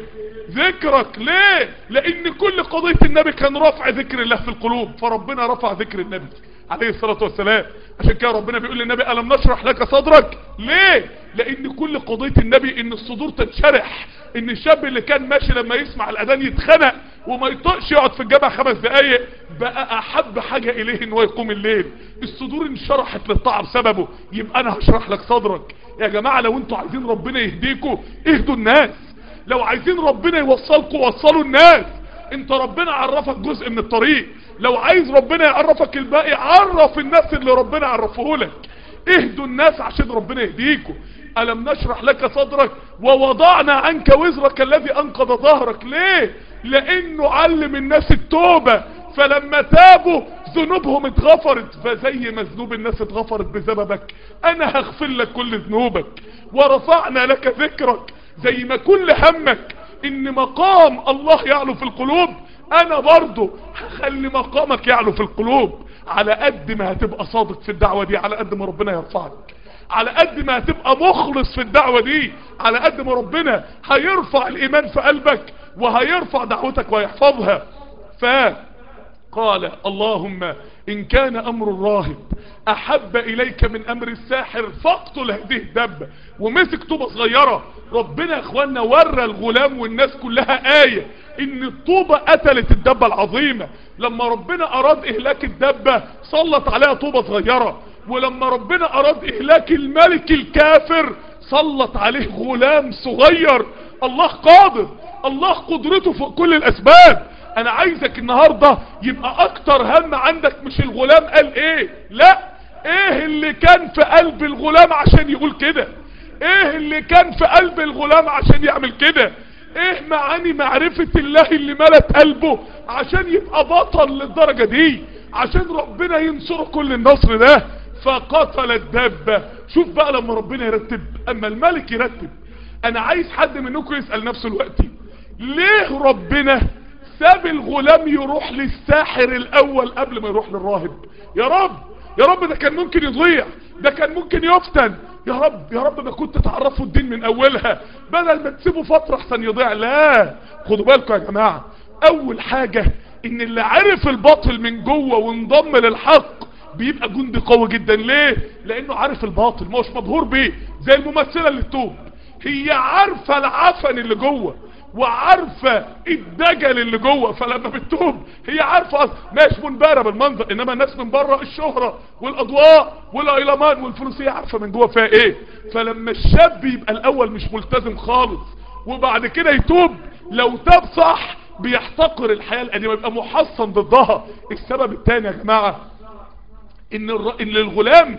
ذكرك. ليه؟ لان كل قضية النبي كان رفع ذكر الله في القلوب، فربنا رفع ذكر النبي عليه الصلاة والسلام. عشان كده ربنا بيقول للنبي ألم نشرح لك صدرك. ليه؟ لان كل قضية النبي ان الصدور تنشرح، ان الشاب اللي كان ماشي لما يسمع الاذان يتخنق وما يطقش يقعد في الجامع 5 دقايق بقى احب حاجة اليه ان هو يقوم الليل. الصدور انشرحت للطاعة بسببه. يبقى انا هشرح لك صدرك. يا جماعة لو انتوا عايزين ربنا يهديكوا اهدوا الناس، لو عايزين ربنا يوصلكوا وصلوا الناس. انت ربنا عرفك جزء من الطريق، لو عايز ربنا يعرفك الباقي عرف الناس اللي ربنا عرفه لك. اهدوا الناس عشان ربنا يهديكوا. ألم نشرح لك صدرك ووضعنا عنك وزرك الذي أنقض ظهرك. ليه؟ لأنه علم الناس التوبة، فلما تابوا ذنوبهم اتغفرت. فزي ما ذنوب الناس اتغفرت بسببك انا هغفر لك كل ذنوبك. ورفعنا لك ذكرك، زي ما كل همك ان مقام الله يعلو في القلوب، انا برضو هخلي مقامك يعلو في القلوب. على قد ما هتبقى صادق في الدعوة دي على قد ما ربنا يرفعك، على قد ما هتبقى مخلص في الدعوة دي على قد ما ربنا هيرفع الايمان في قلبك وهيرفع دعوتك ويحفظها. فقال اللهم ان كان امر الراهب احب اليك من امر الساحر فاقتل هذه الدبة. ومسك طوبة صغيرة. ربنا يا اخوانا ورى الغلام والناس كلها آية ان الطوبة قتلت الدبة العظيمة. لما ربنا اراد اهلاك الدبة سلط عليها طوبة صغيرة، ولما ربنا اراد اهلاك الملك الكافر سلط عليه غلام صغير. الله قادر، الله قدرته فوق كل الاسباب. انا عايزك النهاردة يبقى اكتر هم عندك مش الغلام قال ايه، لا، ايه اللي كان في قلب الغلام عشان يقول كده، ايه اللي كان في قلب الغلام عشان يعمل كده، ايه معاني معرفة الله اللي ملت قلبه عشان يبقى بطل للدرجة دي، عشان ربنا ينصره كل النصر ده. فقتل الدابة. شوف بقى لما ربنا يرتب، اما الملك يرتب. انا عايز حد منكم يسأل نفسه دلوقتي، ليه ربنا ساب الغلام يروح للساحر الاول قبل ما يروح للراهب؟ يا رب، يا رب، ده كان ممكن يضيع، ده كان ممكن يفتن. يا رب، يا رب، ما كنت تعرفوا الدين من اولها بدل ما تسيبوا فترة احسن يضيع. لا، خدوا بالكم يا جماعة، اول حاجة ان اللي عرف الباطل من جوه وانضم للحق بيبقى جندي قوي جدا. ليه؟ لانه عارف الباطل، مش مبهور بيه. زي الممثلة اللي تتوب، هي عارفة العفن اللي جوه وعارفة الدجل اللي جوه، فلما بتتوب هي عارفة مش منبهرة بالمنظر، انما الناس من بره الشهرة والاضواء والايلامان والفلوس هي عارفة من جوه فيها ايه. فلما الشاب يبقى الاول مش ملتزم خالص وبعد كده يتوب، لو تاب صح بيحتقر الحياة القديمة، يبقى محصن ضدها. السبب الثاني يا جماعة ان الغلام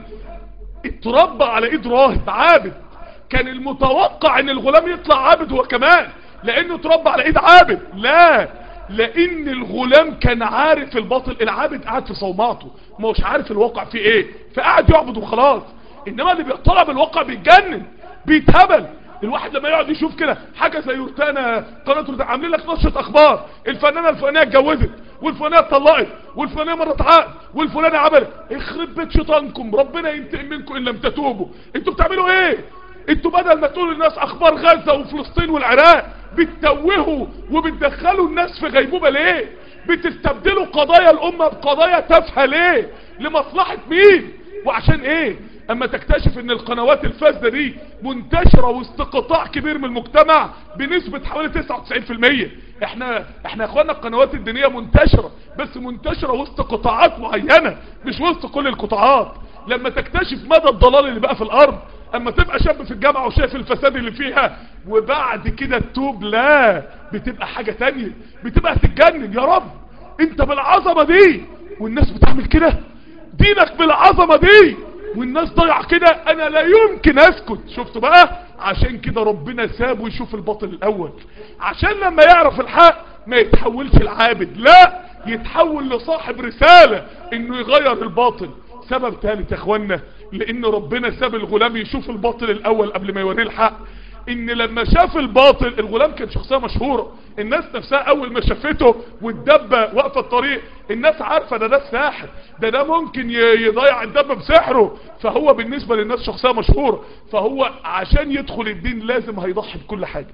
اتربى على ايد راهب عابد. كان المتوقع ان الغلام يطلع عابد هو كمان، لانه اتربى على ايد عابد. لا، لان الغلام كان عارف الباطل. العابد قاعد في صومعته مش عارف الواقع فيه ايه، فقاعد يعبد وخلاص. انما اللي بيطلع بالواقع بيتجنن، بيتهبل. الواحد لما يقعد يشوف كده حاجه زي روتانا، قناه روتانا عاملين لك نشره اخبار، الفنانه الفلانيه اتجوزت والفلانيه اتطلقت والفلانيه مرت عقد والفلانيه عملت، يخرب بيت شيطانكم، ربنا ينتقم منكم ان لم تتوبوا. انتوا بتعملوا ايه؟ انتوا بدل ما تقولوا للناس اخبار غزة وفلسطين والعراق بتتوهوا وبتدخلوا الناس في غيبوبة ليه؟ بتستبدلوا قضايا الامة بقضايا تافهة ليه؟ لمصلحة مين؟ وعشان ايه؟ اما تكتشف ان القنوات الفاسدة دي منتشرة وسط قطاع كبير من المجتمع بنسبة حوالي 99%. احنا يا اخوانا القنوات الدينية منتشرة، بس منتشرة وسط قطاعات معينة مش وسط كل القطاعات. لما تكتشف مدى الضلال اللي بقى في الارض، اما تبقى شاب في الجامعة وشايف الفساد اللي فيها وبعد كده تتوب، لا، بتبقى حاجة تانية، بتبقى تتجنن. يا رب، انت بالعظمة دي والناس بتعمل كده، دينك بالعظمة دي والناس ضيع كده، انا لا يمكن اسكت. شفتوا بقى؟ عشان كده ربنا سابه يشوف الباطل الاول، عشان لما يعرف الحق ما يتحولش العابد، لا، يتحول لصاحب رسالة انه يغير الباطل. سبب ثالث يا اخوانا، لان ربنا ساب الغلام يشوف الباطل الاول قبل ما يوريه الحق، ان لما شاف الباطل، الغلام كان شخصية مشهورة، الناس نفسها اول ما شافته والدبة واقفة الطريق الناس عارفة ده الساحر، ده ممكن يضيع الدبة بسحره. فهو بالنسبة للناس شخصية مشهورة، فهو عشان يدخل الدين لازم هيضحي بكل حاجة.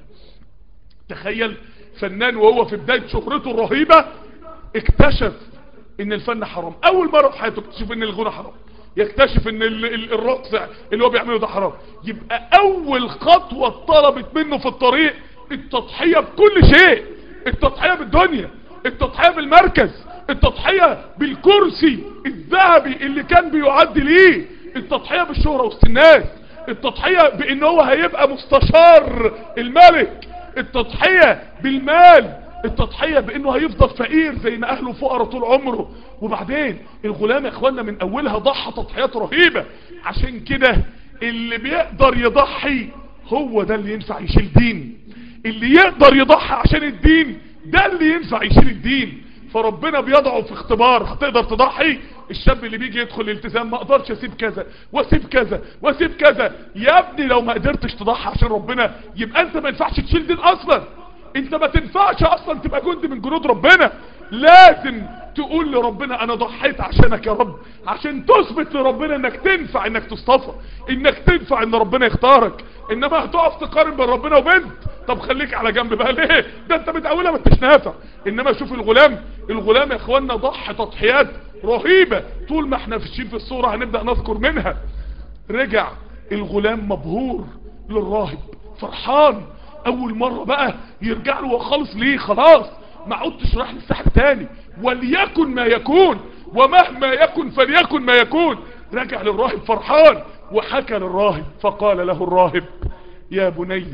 تخيل فنان وهو في بداية شهرته الرهيبة اكتشف ان الفن حرام، اول مرة في حياته اكتشف ان الغنى حرام، يكتشف ان الرقص اللي هو بيعمله ده حرام. يبقى اول خطوة طلبت منه في الطريق التضحية بكل شيء، التضحية بالدنيا، التضحية بالمركز، التضحية بالكرسي الذهبي اللي كان بيعد ليه، التضحية بالشهرة وسط الناس، التضحية بان هو هيبقى مستشار الملك، التضحية بالمال، التضحية بانه هيفضل فقير زي ما اهله فقراء طول عمره. وبعدين الغلام يا اخوانا من اولها ضحى تضحيات رهيبة. عشان كده اللي بيقدر يضحي هو ده اللي ينفع يشيل دين، اللي يقدر يضحي عشان الدين ده اللي ينفع يشيل الدين. فربنا بيضعه في اختبار، هتقدر تضحي؟ الشاب اللي بيجي يدخل الالتزام ما اقدرش اسيب كذا واسيب كذا واسيب كذا. يا ابني لو ما قدرتش تضحي عشان ربنا يبقى انت ما ينفعش تشيل دين اصلا، انت ما تنفعش اصلا تبقى جندي من جنود ربنا. لازم تقول لربنا انا ضحيت عشانك يا رب، عشان تثبت لربنا انك تنفع، انك تصطفى، انك تنفع ان ربنا يختارك. انما هتقف تقارن بين ربنا وبنت، طب خليك على جنب بقى ليه؟ ده انت متأولة ما انتش نافع. انما شوف الغلام يا اخوانا ضحى تضحيات رهيبة. طول ما احنا فيشين في الصورة هنبدأ نذكر منها. رجع الغلام مبهور للراهب فرحان، اول مرة بقى يرجع له وخالص ليه، خلاص ما عدتش راح للسحر تاني، وليكن ما يكون ومهما يكن فليكن ما يكون. رجع للراهب فرحان وحكى للراهب، فقال له الراهب يا بني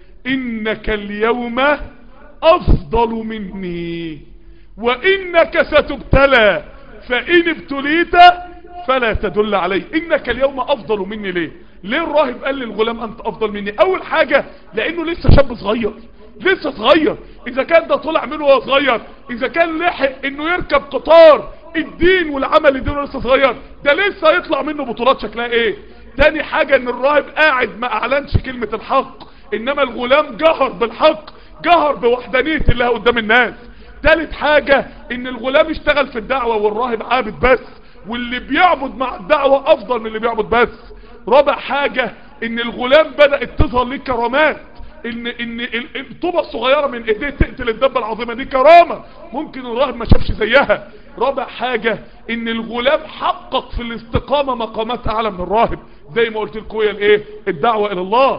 انك اليوم افضل مني وانك ستبتلى فان ابتليت فلا تدل علي. انك اليوم افضل مني. ليه الراهب قال للغلام انت افضل مني؟ اول حاجة لانه لسه شاب صغير، لسه صغير. اذا كان ده طلع منه وهو صغير، اذا كان لحق انه يركب قطار الدين والعمل الدين لسه صغير، ده لسه يطلع منه بطولات شكلها ايه. تاني حاجة ان الراهب قاعد ما اعلنش كلمة الحق، انما الغلام جهر بالحق، جهر بوحدانية الله قدام الناس. تالت حاجة ان الغلام اشتغل في الدعوة والراهب عابد بس، واللي بيعبد مع الدعوة افضل من اللي بيعبد بس. رابع حاجة ان الغلام بدأت تظهر ليه كرامات، ان الطوبة الصغيرة من ايديه تقتل الدبة العظيمة، دي كرامة ممكن الراهب ما شافش زيها. رابع حاجة ان الغلام حقق في الاستقامة مقامات اعلى من الراهب، زي ما قلت لكم الايه الدعوة الى الله.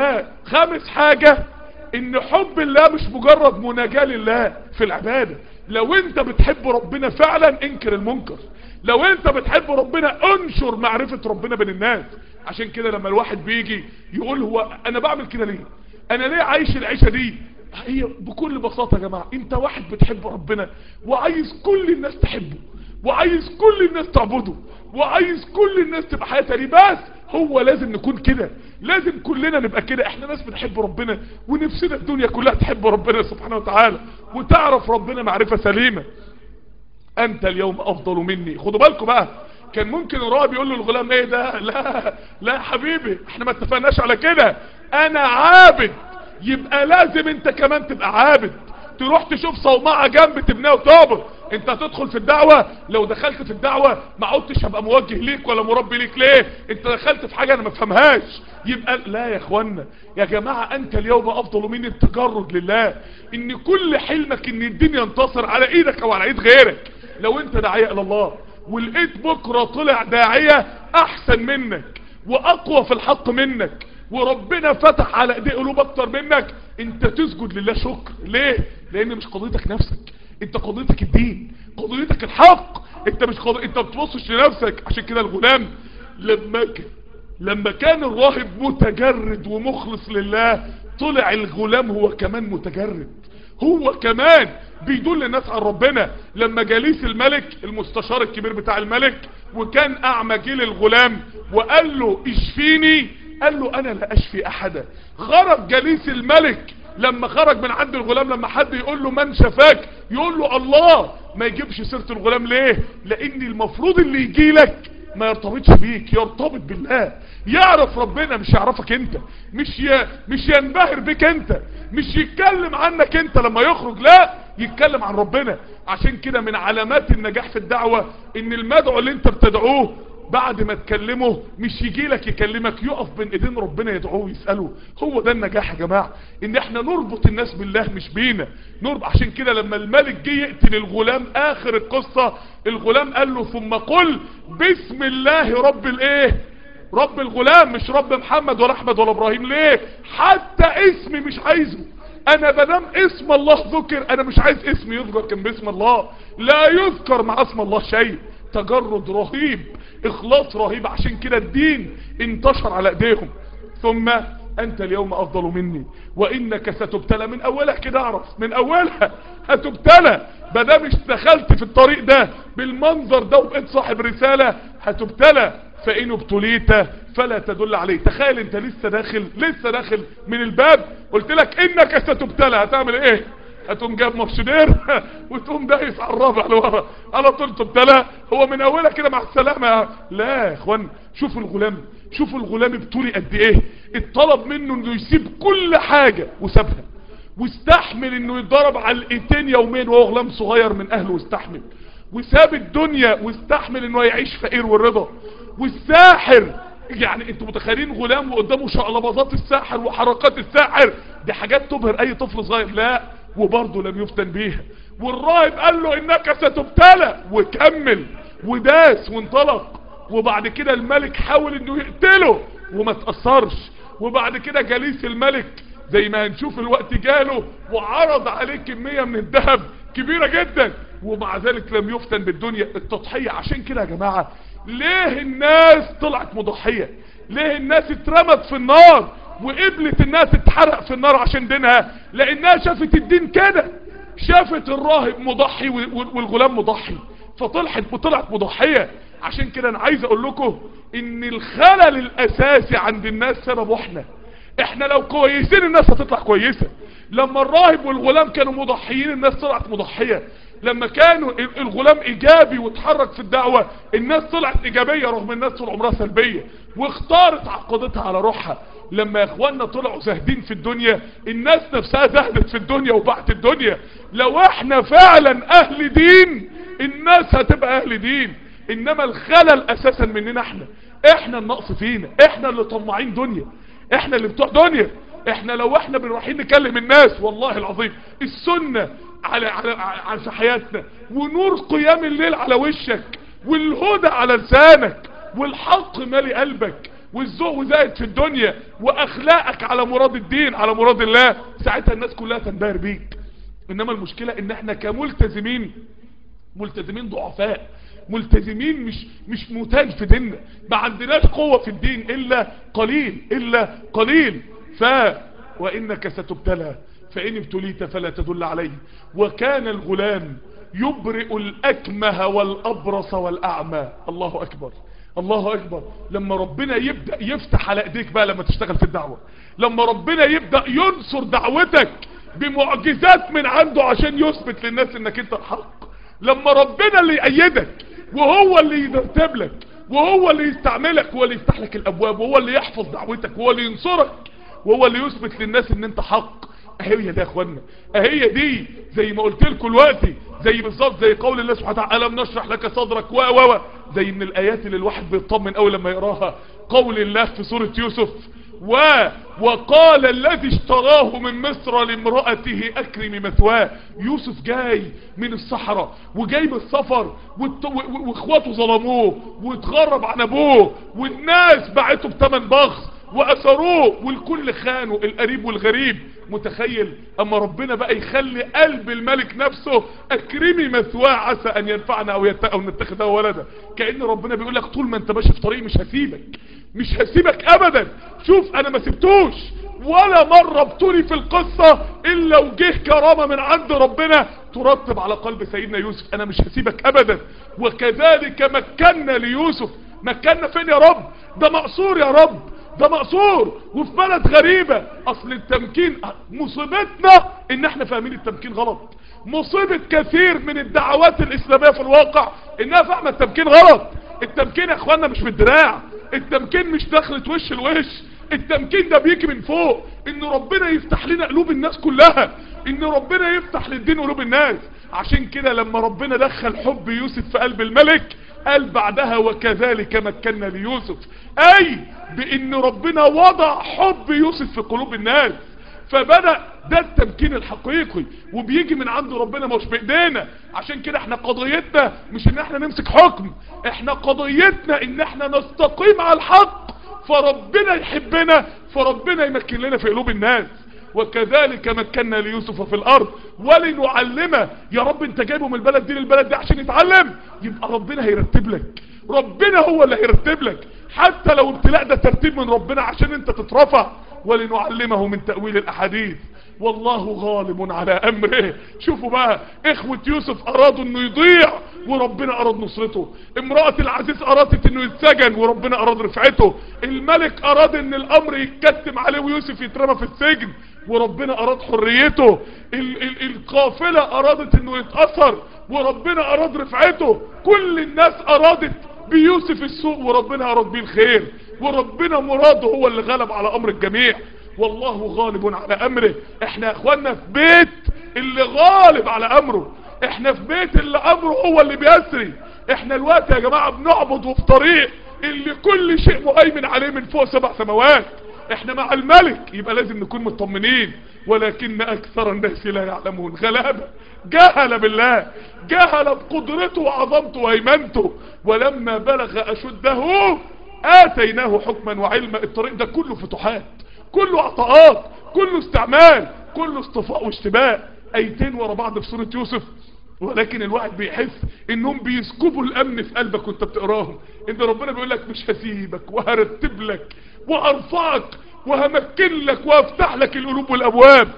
فخامس حاجة ان حب الله مش مجرد مناجاة لله في العبادة. لو انت بتحب ربنا فعلا انكر المنكر، لو انت بتحب ربنا انشر معرفة ربنا بين الناس. عشان كده لما الواحد بيجي يقول هو انا بعمل كده ليه، انا ليه عايش العيشة دي، هي بكل بساطة يا جماعة انت واحد بتحب ربنا وعايز كل الناس تحبه، وعايز كل الناس تعبده، وعايز كل الناس تبقى حياتها ليه. بس هو لازم نكون كده، لازم كلنا نبقى كده. احنا ناس بنحب ربنا ونفسنا الدنيا كلها تحب ربنا سبحانه وتعالى وتعرف ربنا معرفة سليمة. انت اليوم افضل مني. خدوا بالكم بقى، كان ممكن الراهب يقول له الغلام ايه ده، لا يا حبيبي احنا ما اتفقناش على كده، انا عابد يبقى لازم انت كمان تبقى عابد. تروح تشوف صومعة جنب تبنيها وتعبد. انت هتدخل في الدعوة، لو دخلت في الدعوة ما عدتش هبقى موجه ليك ولا مربي ليك. ليه؟ انت دخلت في حاجة انا ما فهمهاش. يبقى لا يا اخوانا يا جماعة، انت اليوم افضل من التجرد لله، ان كل حلمك ان الدين ينتصر على ايدك او على ايد غيرك. لو انت داعية الى الله ولقيت بكرة طلع داعية احسن منك واقوى في الحق منك وربنا فتح على ايديه قلوب اكتر منك، انت تسجد لله شكر. ليه؟ لان مش قضيتك نفسك، انت قضيتك الدين، قضيتك الحق. انت مش انت بتبصش لنفسك. عشان كده الغلام لما كان الراهب متجرد ومخلص لله، طلع الغلام هو كمان متجرد، هو كمان بيدل الناس على ربنا. لما جليس الملك المستشار الكبير بتاع الملك وكان اعمى جه للغلام وقال له اشفيني، قال له انا لا اشفي احدا. خرج جليس الملك لما خرج من عند الغلام، لما حد يقول له من شفاك يقول له الله، ما يجيبش سيرة الغلام. ليه؟ لان المفروض اللي يجي لك ما يرتبطش بيك، يرتبط بالله، يعرف ربنا مش يعرفك انت، مش ينبهر بك انت، مش يتكلم عنك انت لما يخرج، لا يتكلم عن ربنا. عشان كده من علامات النجاح في الدعوة ان المدعو اللي انت بتدعوه بعد ما تكلمه مش يجي لك يكلمك، يقف بين ايدين ربنا يدعوه ويسأله. هو ده النجاح يا جماعة، ان احنا نربط الناس بالله مش بينا نربط. عشان كده لما الملك جه يقتل الغلام اخر القصة، الغلام قال له ثم قل بسم الله رب الايه، رب الغلام، مش رب محمد ولا احمد ولا ابراهيم. ليه؟ حتى اسمي مش عايزه، انا بدام اسم الله ذكر انا مش عايز اسمي يذكر كان باسم الله، لا يذكر مع اسم الله شيء. تجرد رهيب، اخلاص رهيب. عشان كده الدين انتشر على ايديهم. ثم انت اليوم افضل مني وانك ستبتلى. من اولها كده اعرف، من اولها هتبتلى. بدام اشتغلت في الطريق ده بالمنظر ده وبقيت صاحب رسالة هتبتلى. فإن ابتليت فلا تدل عليه. تخيل انت لسه داخل من الباب، قلت لك انك ستبتلى، هتعمل ايه؟ هتقوم جاب مرشدير وتقوم دايس على الرابع لورا على طول تبتلى. هو من اولها كده مع السلامة. لا يا اخوان، شوفوا الغلام ابتلي قد ايه. اتطلب منه انه يسيب كل حاجة وسابها، واستحمل انه يتضرب على الايتين يومين وهو غلام صغير من اهله، واستحمل وساب الدنيا واستحمل انه يعيش فقير والرضا. والساحر، يعني انتوا متخيلين غلام وقدامه شقلباظات الساحر وحركات الساحر، دي حاجات تبهر اي طفل صغير. لا، وبرضه لم يفتن بيها. والراهب قال له انك ستبتلى وكمل وداس وانطلق. وبعد كده الملك حاول انه يقتله وما تأثرش. وبعد كده جليس الملك زي ما هنشوف الوقت جاله وعرض عليه كمية من الذهب كبيرة جدا، ومع ذلك لم يفتن بالدنيا. التضحية. عشان كده يا جماعة، ليه الناس طلعت مضحية؟ ليه الناس اترمت في النار وقبلت انها تتحرق في النار عشان دينها، لانها شافت الدين كده، شافت الراهب مضحي والغلام مضحي، فطلعت مضحية. عشان كده انا عايز اقول لكم ان الخلل الاساسي عند الناس سببه احنا لو كويسين الناس هتطلع كويسة. لما الراهب والغلام كانوا مضحيين الناس طلعت مضحية. لما كانوا الغلام ايجابي واتحرك في الدعوة الناس طلعت ايجابية، رغم الناس طول عمرها سلبية واختارت عقيدتها على روحها. لما يا اخواننا طلعوا زاهدين في الدنيا الناس نفسها زهدت في الدنيا وبعت الدنيا. لو احنا فعلا اهل دين الناس هتبقى اهل دين. انما الخلل اساسا مننا احنا النقص فينا، احنا اللي طماعين دنيا، احنا اللي بتوع دنيا. احنا رايحين نكلم الناس والله العظيم السنة على في حياتنا، ونور قيام الليل على وشك، والهدى على لسانك، والحق مالي قلبك، والذوق زائد في الدنيا، واخلاقك على مراد الدين على مراد الله، ساعتها الناس كلها تنبهر بيك. انما المشكلة ان احنا كملتزمين ضعفاء، ملتزمين مش متاج في ديننا، ما عندناش قوة في الدين الا قليل. وانك ستبتلى فان ابتليت فلا تدل عليه. وكان الغلام يبرئ الاكمه والابرص والاعمى. الله اكبر الله اكبر. لما ربنا يبدأ يفتح على ايديك بقى لما تشتغل في الدعوة، لما ربنا يبدأ ينصر دعوتك بمعجزات من عنده عشان يثبت للناس انك انت الحق، لما ربنا اللي يأيدك وهو اللي يرتب لك وهو اللي يستعملك وهو اللي يفتح لك الابواب وهو اللي يحفظ دعوتك وهو اللي ينصرك وهو اللي يثبت للناس ان انت حق. اهي ده يا اخوانا، اهي دي زي ما قلت لكم دلوقتي، زي بالظبط زي قول الله سبحانه وتعالى الم نشرح لك صدرك زي من الايات اللي الواحد بيطمن قوي لما يقراها قول الله في سورة يوسف وقال الذي اشتراه من مصر لامرأته اكرمي مثواه. يوسف جاي من الصحراء وجاي من السفر واخواته ظلموه واتغرب عن ابوه والناس باعته بثمن بخس واثروه والكل خانه القريب والغريب. متخيل اما ربنا بقى يخلي قلب الملك نفسه اكرمي مثواه عسى ان ينفعنا او نتخذه ولدا. كأن ربنا بيقول لك طول ما انت ماشي في طريق مش هسيبك ابدا. شوف انا ما سبتوش ولا مرة ابتلي في القصة الا وجه كرامة من عند ربنا ترتب على قلب سيدنا يوسف. انا مش هسيبك ابدا. وكذلك مكنا ليوسف. مكنا فين يا رب؟ ده مقصور يا رب، ده مقصور وفي بلد غريبة. اصل التمكين مصيبتنا ان احنا فاهمين التمكين غلط. مصيبة كثير من الدعوات الاسلامية في الواقع انها فاهمة التمكين غلط. التمكين يا اخوانا مش بالدراع، التمكين مش دخلة وش الوش، التمكين ده بيجي من فوق. ان ربنا يفتح لنا قلوب الناس كلها، ان ربنا يفتح للدين قلوب الناس. عشان كده لما ربنا دخل حب يوسف في قلب الملك قال بعدها وكذلك مكنا ليوسف، اي بان ربنا وضع حب يوسف في قلوب الناس. فبدأ ده التمكين الحقيقي وبيجي من عند ربنا مش بايدينا. عشان كده احنا قضيتنا مش ان احنا نمسك حكم، احنا قضيتنا ان احنا نستقيم على الحق فربنا يحبنا، فربنا يمكن لنا في قلوب الناس. وكذلك مكنا ليوسف في الارض ولنعلمه. يا رب انت جايبه من البلد دي للبلد دي عشان يتعلم، يبقى ربنا هيرتب لك، ربنا هو اللي هيرتب لك. حتى لو ابتلاء ده ترتيب من ربنا عشان انت تترفع. ولنعلمه من تأويل الاحاديث والله غالب على امره. شوفوا بقى اخوة يوسف ارادوا انه يضيع وربنا اراد نصرته. امرأة العزيز ارادت انه يتسجن وربنا اراد رفعته. الملك اراد ان الامر يتكتم عليه ويوسف يترمى في السجن وربنا اراد حريته. القافلة ارادت انه يتأثر وربنا اراد رفعته. كل الناس ارادت بيوسف السوء وربنا اراد بيه الخير، وربنا مراده هو اللي غلب على امر الجميع. والله غالب على امره. احنا يا اخوانا في بيت اللي غالب على امره، احنا في بيت اللي امره هو اللي بيسري. احنا الوقت يا جماعة بنعبد وفي طريق اللي كل شيء مهيمن عليه من فوق 7 سماوات. احنا مع الملك يبقى لازم نكون مطمنين. ولكن اكثر الناس لا يعلمون. غلابة جهل بالله، جهل بقدرته وعظمته وهيمنته. ولما بلغ اشده اتيناه حكما وعلما. الطريق ده كله فتوحات، كله عطاءات، كله استعمال، كله اصطفاء واشتباك. ايتين ورا بعض في سورة يوسف، ولكن الواحد بيحس انهم بيسكبوا الامن في قلبك وانت بتقراهم. ان ربنا بيقول لك مش هسيبك وهرتب لك وارفعك وهمكن لك وافتح لك القلوب والابواب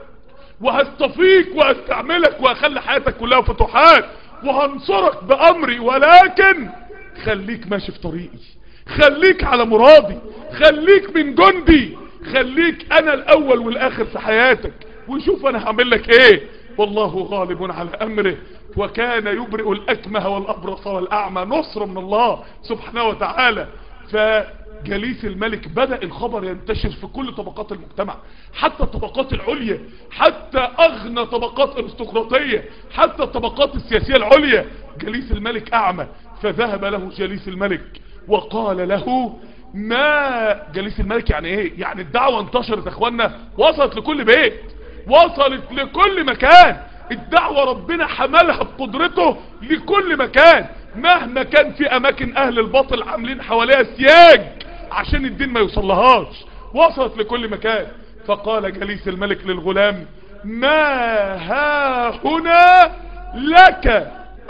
وهستفيك وهستعملك وهخلي حياتك كلها فتوحات وهنصرك بامري، ولكن خليك ماشي في طريقي، خليك على مرادي، خليك من جندي، خليك انا الاول والاخر في حياتك، وشوف انا هعمل لك ايه. والله غالب على امره وكان يبرئ الاكمه والابرص والاعمى، نصر من الله سبحانه وتعالى. فجليس الملك بدأ الخبر ينتشر في كل طبقات المجتمع، حتى الطبقات العليا، حتى اغنى طبقات ارستقراطية، حتى الطبقات السياسية العليا. جليس الملك اعمى، فذهب له جليس الملك وقال له ما جليس الملك يعني ايه؟ يعني الدعوة انتشرت يا اخوانا، وصلت لكل بيت، وصلت لكل مكان. الدعوة ربنا حملها بقدرته لكل مكان، مهما كان في اماكن اهل الباطل عاملين حواليها سياج عشان الدين ما يوصلهاش، وصلت لكل مكان. فقال جليس الملك للغلام ما ها هنا لك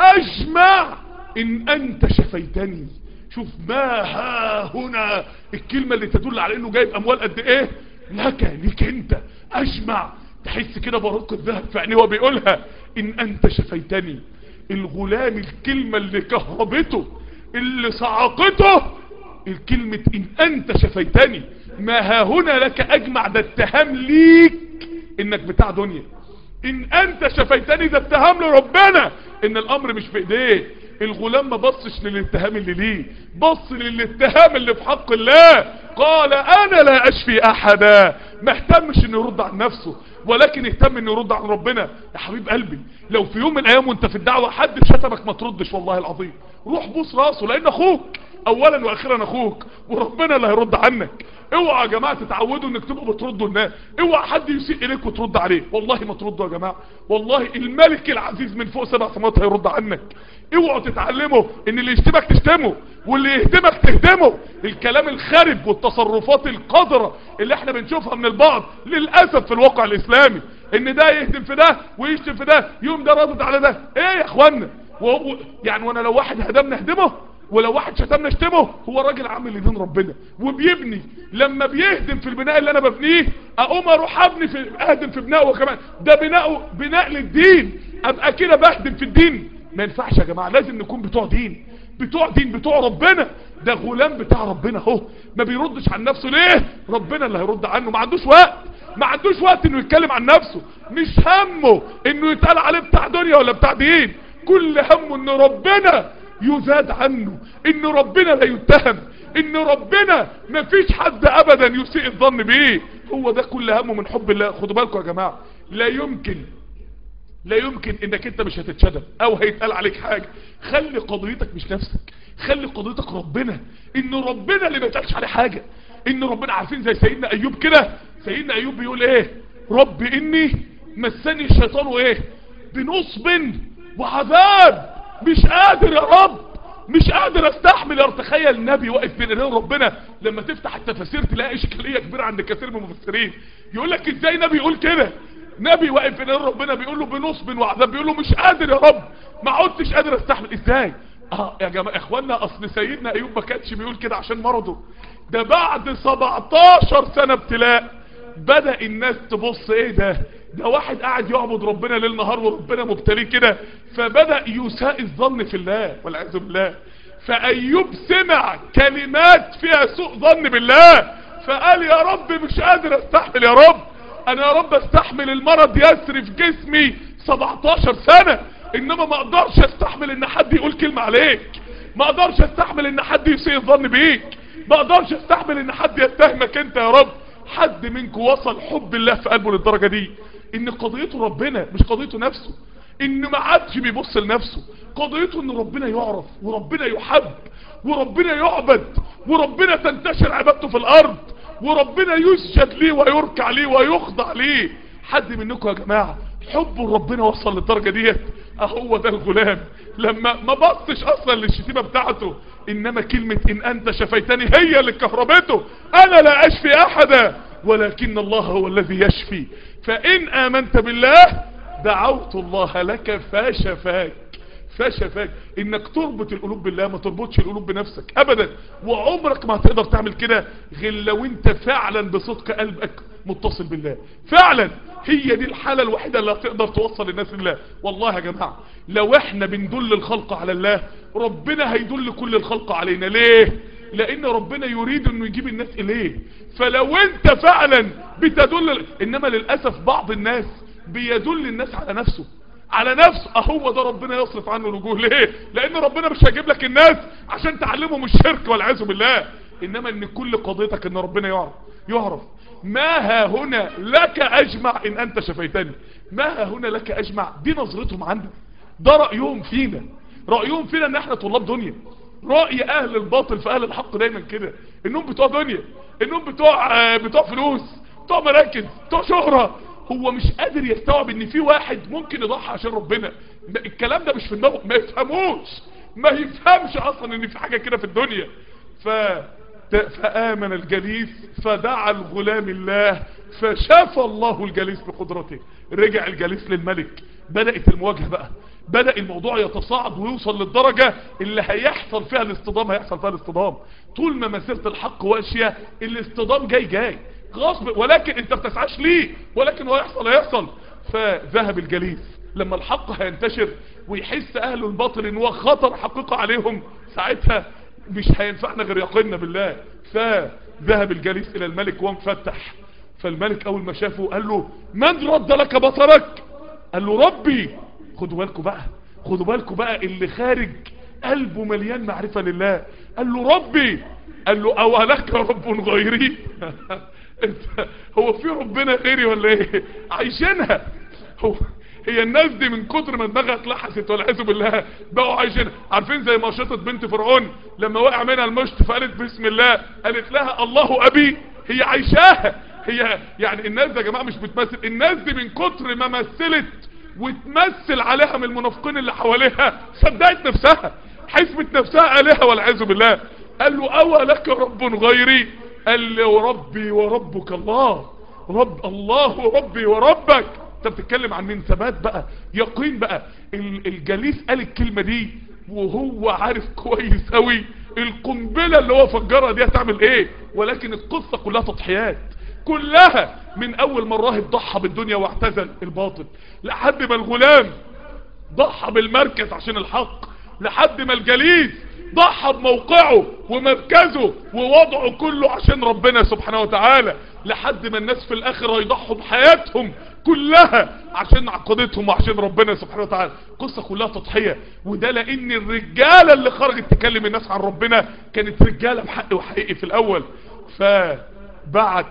اجمع ان انت شفيتني. شوف ما ها هنا، الكلمة اللي تدل على انه جايب اموال قد ايه، ليك انت اجمع. تحس كده باروق الذهب في عينيه وبيقولها ان انت شفيتني. الغلام الكلمة اللي كهربته اللي صعقته الكلمة ان انت شفيتني. ما ها هنا لك اجمع، ده اتهام ليك انك بتاع دنيا. ان انت شفيتني ده اتهام لربنا ان الامر مش في ايديه. الغلام ما بصش للاتهام اللي ليه، بص للاتهام اللي في حق الله. قال انا لا اشفي احدا، ما اهتمش انه يرد عن نفسه، ولكن اهتم انه يرد عن ربنا. يا حبيب قلبي، لو في يوم من الايام وانت في الدعوة حد شتمك ما تردش، والله العظيم روح بوس راسه، لان اخوك اولا واخيرا اخوك، وربنا اللي هيرد عنك. اوعى يا جماعة تتعودوا انك تبقوا بتردوا الناس، اوعى حد يسيء اليك وترد عليه، والله ما تردوا يا جماعة، والله الملك العزيز من فوق 7 سماوات هيرد عنك. اوعوا تتعلموا ان اللي يشتمك تشتمه واللي يهدمك تهدمه. الكلام الخارب والتصرفات القذرة اللي احنا بنشوفها من البعض للأسف في الواقع الاسلامي، ان ده يهدم في ده ويشتم في ده، يوم ده ردد على ده. ايه يا اخوانا؟ يعني وانا لو واحد هدمنا اهدمه، ولو واحد شتمنا اشتمه؟ هو راجل عامل لدين ربنا وبيبني، لما بيهدم في البناء اللي انا ببنيه اقوم اروح ابني في اهدم في بناءه كمان، ده بناء للدين، ابقى كده بهدم في الدين؟ ما ينفعش يا جماعة، لازم نكون بتوع دين، بتوع ربنا. ده غلام بتاع ربنا اهو، ما بيردش عن نفسه ليه؟ ربنا اللي هيرد عنه. ما عندوش وقت انه يتكلم عن نفسه، مش همه انه يتقال عليه بتاع دنيا ولا بتاع دين، كل همه ان ربنا يزاد عنه، ان ربنا لا يتهم، ان ربنا ما فيش حد ابدا يسيء الظن بيه. هو ده كل همه من حب الله. خدوا بالكم يا جماعة، لا يمكن انك انت مش هتتشتم او هيتقال عليك حاجة. خلي قضيتك مش نفسك، خلي قضيتك ربنا، ان ربنا اللي ما يتقالش عليه حاجة، ان ربنا. عارفين زي سيدنا ايوب كده، سيدنا ايوب بيقول ايه؟ رب اني مسني الشيطان وايه؟ بنصب وعذاب. مش قادر يا رب، مش قادر استحمل. يا تخيل النبي واقف بين ايدين ربنا، لما تفتح التفاسير تلاقي اشكاليه كبيره عند كثير من المفسرين. يقول لك ازاي نبي يقول كده؟ نبي واقف بين ايدين ربنا بيقول له بنصب وعذاب، بيقول له مش قادر يا رب، ما عدتش قادر استحمل. ازاي؟ يا جماعه اخوانا، اصل سيدنا ايوب ما كانش بيقول كده عشان مرضه، ده بعد 17 سنه ابتلاء بدأ الناس تبص ايه ده واحد قاعد يعبد ربنا ليل نهار وربنا مبتليه كده، فبدأ يساء الظن في الله والعياذ بالله. فايوب سمع كلمات فيها سوء ظن بالله، فقال يا رب مش قادر استحمل، يا رب انا يا رب استحمل المرض يسري في جسمي 17 سنة، انما ما اقدرش استحمل ان حد يقول كلمة عليك، ما اقدرش استحمل ان حد يسيء الظن بيك، ما اقدرش استحمل ان حد يتهمك انت يا رب. حد منكم وصل حب الله في قلبه للدرجة دي، ان قضيته ربنا مش قضيته نفسه، ان ما عادش بيبص لنفسه، قضيته ان ربنا يعرف وربنا يحب وربنا يعبد وربنا تنتشر عبادته في الارض وربنا يسجد ليه ويركع ليه ويخضع ليه. حد منكم يا جماعة حبه لربنا وصل للدرجة ديت؟ اهو ده الغلام، لما ما بصش اصلا للشتيمة بتاعته، انما كلمة ان انت شفيتني هي اللي كهربته. انا لا اشفي احدا ولكن الله هو الذي يشفي، فان امنت بالله دعوت الله لك فشفاك. فشفاك انك تربط القلوب بالله، ما تربطش القلوب بنفسك ابدا. وعمرك ما هتقدر تعمل كده غير لو انت فعلا بصدق قلبك متصل بالله فعلا. هي دي الحالة الوحيدة اللي هتقدر توصل الناس لله. والله يا جماعة لو احنا بندل الخلق على الله، ربنا هيدل كل الخلق علينا. ليه؟ لان ربنا يريد انه يجيب الناس اليه. فلو انت فعلا بتدل، انما للأسف بعض الناس بيدل الناس على نفسه، على نفسه. اهو ده ربنا يصرف عنه الوجوه. ليه؟ لان ربنا مش هيجيب لك الناس عشان تعلمهم الشرك والعياذ بالله، انما ان كل قضيتك ان ربنا يعرف. ما ها هنا لك اجمع ان انت شفيتني. ما ها هنا لك اجمع، دي نظرتهم عندنا، ده رأيهم فينا. رأيهم فينا ان احنا طلاب دنيا. رأي اهل الباطل في اهل الحق دايما كده، انهم بتوع دنيا، انهم بتوع فلوس، بتوع مراكز، بتوع شهرة. هو مش قادر يستوعب ان في واحد ممكن يضحي عشان ربنا. الكلام ده مش في دماغه، ما يفهمش اصلا ان في حاجة كده في الدنيا. فآمن الجليس فدعا الغلام الله فشفى الله الجليس بقدرته. رجع الجليس للملك، بدأت المواجهة بقى، بدأ الموضوع يتصاعد ويوصل للدرجة اللي هيحصل فيها الاصطدام. هيحصل فيها الاصطدام طول ما مسيرة الحق واشية، الاصطدام جاي غصب، ولكن انت بتسعاش ليه، ولكن هو هيحصل. فذهب الجليس لما الحق هينتشر ويحس اهل الباطل ان هو خطر حقيقة عليهم، ساعتها مش هينفعنا غير يقيننا بالله. فذهب الجليس الى الملك وانفتح. فالملك اول ما شافه قال له من رد لك بصرك؟ قال له ربي. خدوا بالكم بقى اللي خارج قلبه مليان معرفة لله. قال له ربي. قال له اولك رب غيري؟ هو في ربنا غيري ولا ايه؟ عايشينها. هي الناس دي من كتر ما دماغها اتلحست والعياذ بالله بقوا عايشينها. عارفين زي مشطة بنت فرعون لما وقع منها المشط فقالت بسم الله، قالت لها الله ابي. هي عايشاها. هي يعني الناس دي يا جماعه مش بتمثل، الناس دي من كتر ما مثلت وتمثل عليها من المنافقين اللي حواليها صدقت نفسها، حسبت نفسها آلهة والعياذ بالله. قال له اولك رب غيري؟ قال له ربي وربك الله. الله ربي وربك. انت بتتكلم عن من ثبات بقى، يقين بقى. الجليس قال الكلمة دي وهو عارف كويس قوي القنبلة اللي هو فجرها دي هتعمل ايه، ولكن القصة كلها تضحيات، كلها من اول ما الراهب ضحى بالدنيا واعتزل الباطل، لحد ما الغلام ضحى بالمركز عشان الحق، لحد ما الجليس ضحى بموقعه ومركزه ووضعه كله عشان ربنا سبحانه وتعالى، لحد ما الناس في الاخر هيضحوا بحياتهم كلها عشان عقيدتهم وعشان ربنا سبحانه وتعالى. قصة كلها تضحية. وده لان الرجالة اللي خرجت تكلم الناس عن ربنا كانت رجالة بحق وحقيقي في الاول. فبعت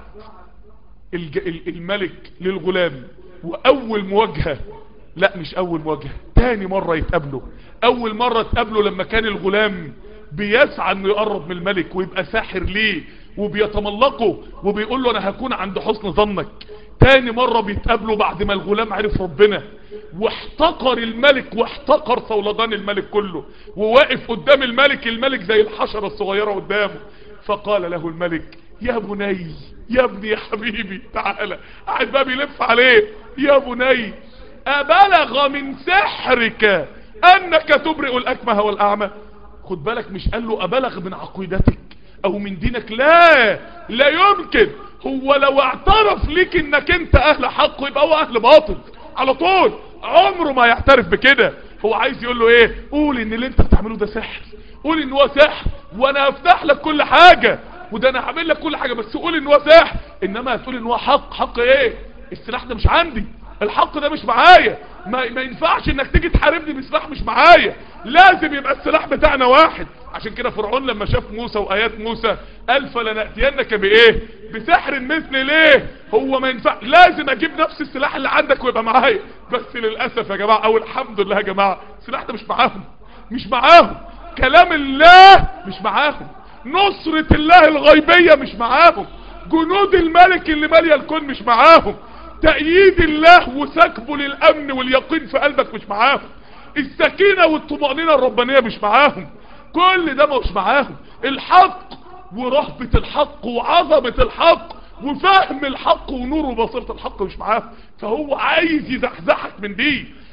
الملك للغلام، واول مواجهة، لا مش اول مواجهة، تاني مرة يتقابلوا. اول مرة اتقابلوا لما كان الغلام بيسعى انه يقرب من الملك ويبقى ساحر ليه وبيتملقه وبيقول له انا هكون عند حسن ظنك. تاني مرة بيتقابلوا بعد ما الغلام عرف ربنا واحتقر الملك واحتقر صولجان الملك كله، وواقف قدام الملك زي الحشرة الصغيرة قدامه. فقال له الملك يا بني، يا ابني، يا حبيبي تعالى. قاعد بقى بيلف عليه، يا بني أبلغ من سحرك أنك تبرئ الأكمه والأعمى؟ خد بالك، مش قال له أبلغ من عقيدتك أو من دينك، لا يمكن. هو لو اعترف ليك انك انت اهل حق يبقى هو اهل باطل على طول، عمره ما يعترف بكده. هو عايز يقول له ايه؟ قول ان اللي انت بتعمله ده سحر، قول ان هو سحر وانا هفتح لك كل حاجة، وده انا هعمل لك كل حاجة، بس قول ان هو سحر. انما هتقول ان هو حق ايه؟ السلاح ده مش عندي، الحق ده مش معايا، ما ينفعش انك تيجي تحاربني بسلاح مش معايا، لازم يبقى السلاح بتاعنا واحد. عشان كده فرعون لما شاف موسى وايات موسى قال فلنأتينك بايه؟ بسحر مثل. ليه؟ هو ما ينفع، لازم اجيب نفس السلاح اللي عندك ويبقى معايا. بس للاسف يا جماعه، او الحمد لله يا جماعه، السلاح ده مش معاهم، كلام الله مش معاهم، نصرة الله الغيبية مش معاهم، جنود الملك اللي ماليه الكون مش معاهم، تأييد الله وسكبه للأمن واليقين في قلبك مش معاهم، السكينة والطمأنينة الربانية مش معاهم، كل ده مش معاهم. الحق ورهبة الحق وعظمة الحق وفهم الحق ونور وبصيرة الحق مش معاهم. فهو عايز يزحزحك من دي،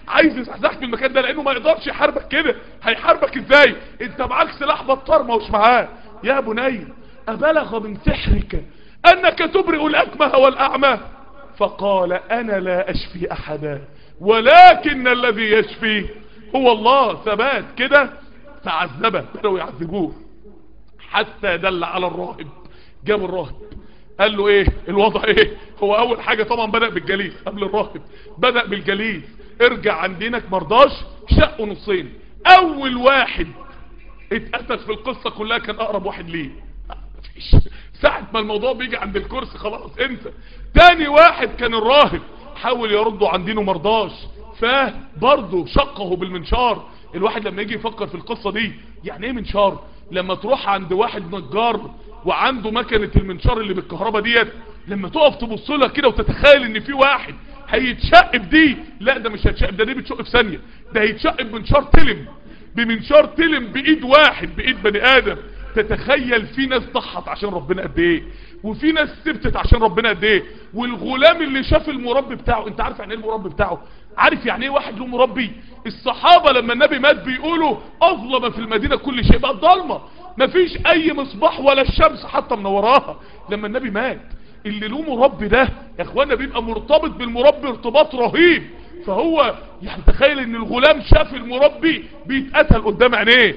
عايز يزحزحك من المكان ده، لانه ما يقدرش يحاربك كده. هيحاربك ازاي؟ انت معاك سلاح بطار ما هوش معاه. يا بني ابلغ من سحرك انك تبرئ الاكمه والاعمى؟ فقال انا لا اشفي احدا ولكن الذي يشفي هو الله. ثبات كده. فعذبه، بدأوا يعذبوه حتى دل على الراهب. جاب الراهب قال له ايه الوضع ايه؟ هو اول حاجة طبعا بدأ بالجليس قبل الراهب، بدأ بالجليس. ارجع عن دينك مرضاش، شقوا نصين. اول واحد اتقتل في القصة كلها كان اقرب واحد ليه. مفيش، ساعة ما الموضوع بيجي عند الكرسي خلاص انسى. تاني واحد كان الراهب، حاول يرده عن دينه مرضاش، فبرضه شقه بالمنشار. الواحد لما يجي يفكر في القصة دي، يعني ايه منشار؟ لما تروح عند واحد نجار وعنده مكنة المنشار اللي بالكهرباء ديت، لما تقف تبص لها كده وتتخيل ان في واحد هيتشق بدي، لا ده مش هيتشق، ده دي بتشق في ثانية، ده هيتشق بمنشار تلم، بمنشار تلم بايد واحد، بايد بني ادم. تتخيل في ناس ضحت عشان ربنا قد ايه، وفي ناس سبتت عشان ربنا قد ايه. والغلام اللي شاف المربي بتاعه، انت عارف يعني ايه المربي بتاعه؟ عارف يعني ايه واحد له مربي؟ الصحابة لما النبي مات بيقولوا اظلم في المدينة كل شيء، بقى ضلمة، مفيش اي مصباح ولا الشمس حتى منوراها لما النبي مات. اللي له مربي ده يا اخوانا بيبقى مرتبط بالمربي ارتباط رهيب. فهو يعني تخيل ان الغلام شاف المربي بيتقتل قدام عينيه،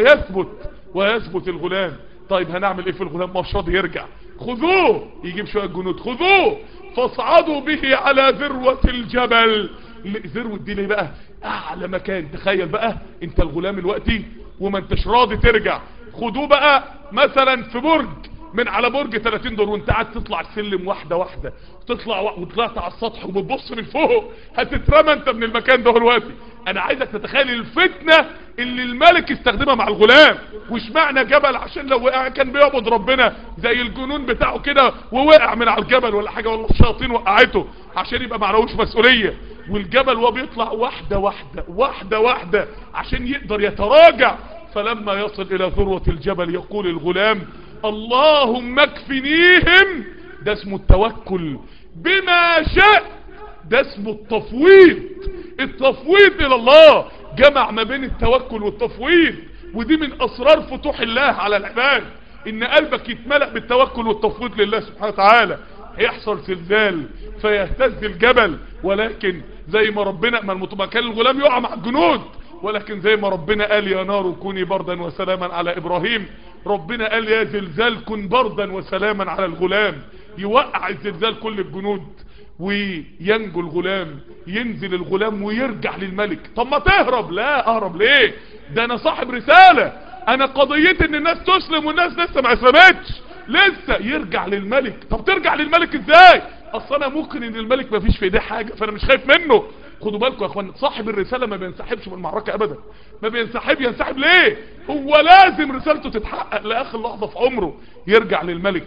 ويثبت الغلام. طيب هنعمل ايه في الغلام؟ مش راضي يرجع. خذوه، يجيب شوية جنود، خذوه فاصعدوا به على ذروة الجبل. ذروة دي ليه بقى؟ اعلى مكان. تخيل بقى انت الغلام الوقتي وما انتش راضي ترجع، خدوه بقى مثلا في برج، من على برج 30 دور، وانت قاعد تطلع السلم واحدة واحدة، تطلع وطلعت على السطح وبتبص من فوق، هتترمى انت من المكان ده دلوقتي. انا عايزك تتخيل الفتنة اللي الملك استخدمها مع الغلام. وش معنى جبل؟ عشان لو وقع كان بيعبد ربنا زي الجنون بتاعه كده ووقع من على الجبل ولا حاجة، والله الشياطين وقعته عشان يبقى معلوش مسؤولية. والجبل وهو بيطلع واحدة واحدة واحدة واحدة عشان يقدر يتراجع. فلما يصل الى ذروة الجبل يقول الغلام اللهم اكفنيهم. ده اسمه التوكل بما شاء، ده اسمه التفويض. التفويض الى الله جمع ما بين التوكل والتفويض. ودي من اسرار فتوح الله على العباد، ان قلبك يتملأ بالتوكل والتفويض لله سبحانه وتعالى. هيحصل زلزال فيهتز الجبل، ولكن زي ما ربنا ما كان الغلام يقع مع الجنود، ولكن زي ما ربنا قال يا نار كوني بردا وسلاما على ابراهيم، ربنا قال يا زلزال كن بردا وسلاما على الغلام. يوقع الزلزال كل الجنود وينجو الغلام. ينزل الغلام ويرجع للملك. طب ما تهرب. لا اهرب ليه؟ ده انا صاحب رسالة، انا قضيتي ان الناس تسلم والناس لسه ما اسلمتش لسه. يرجع للملك. طب ترجع للملك ازاي؟ اصلا انا ممكن ان الملك ما فيش في ايديه حاجة فانا مش خايف منه. خدوا بالكم يا اخوان، صاحب الرسالة ما بينسحبش من المعركة ابدا. ما ينسحب ليه؟ هو لازم رسالته تتحقق لاخر لحظة في عمره. يرجع للملك.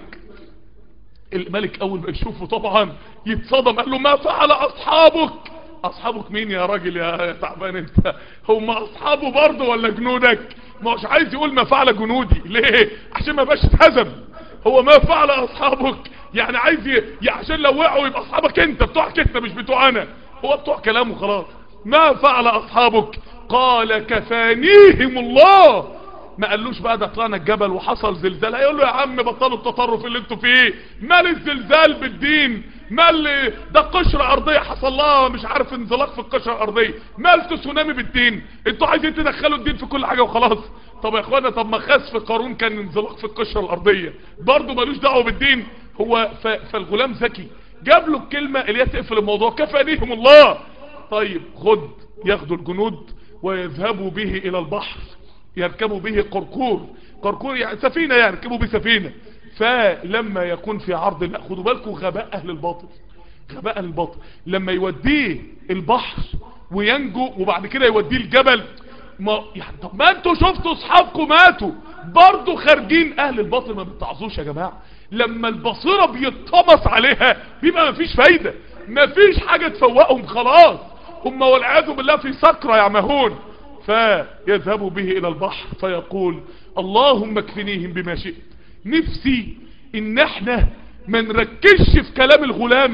الملك اول ما يشوفه طبعا يتصدم. قال له ما فعل اصحابك؟ اصحابك مين يا راجل يا تعبان انت؟ هم اصحابه برضه ولا جنودك؟ مش عايز يقول ما فعل جنودي ليه؟ عشان ما باش اتهزم. هو ما فعل اصحابك يعني عايز عشان لو وقعوا يبقى اصحابك انت، بتوعك انت مش بتوع انا. هو بتوع كلامه خلاص. ما فعل اصحابك؟ قال كفانيهم الله. ما قالوش بقى ده طلعنا الجبل وحصل زلزال. هيقول له يا عم بطلوا التطرف اللي انتوا فيه، مال الزلزال بالدين؟ مال ده قشرة ارضية حصل لها مش عارف انزلاق في القشرة الارضية، مال تسونامي بالدين؟ انتوا عايزين تدخلوا الدين في كل حاجة وخلاص. طب يا اخوانا، طب ما خسف قارون كان انزلاق في القشرة الارضية برضه مالوش دعوه بالدين. هو فالغلام ذكي جاب له الكلمة اللي هي تقفل الموضوع، كفانيهم الله. طيب خد. ياخدوا الجنود ويذهبوا به الى البحر، يركبوا به قرقور يعني سفينة، يركبوا به سفينة. فلما يكون في عرض الله، خدوا بالكم غباء اهل الباطل لما يوديه البحر وينجو وبعد كده يوديه الجبل. ما يعني طب ما انتوا شفتوا اصحابكم ماتوا برضو خارجين. اهل الباطل ما بيتعظوش يا جماعة. لما البصيرة بيتطمس عليها بيبقى مفيش فايدة، مفيش حاجة تفوقهم خلاص. هم والعياذ بالله في سكرة يعمهون. فيذهبوا به الى البحر فيقول اللهم اكفنيهم بما شئت. نفسي ان احنا ما نركزش في كلام الغلام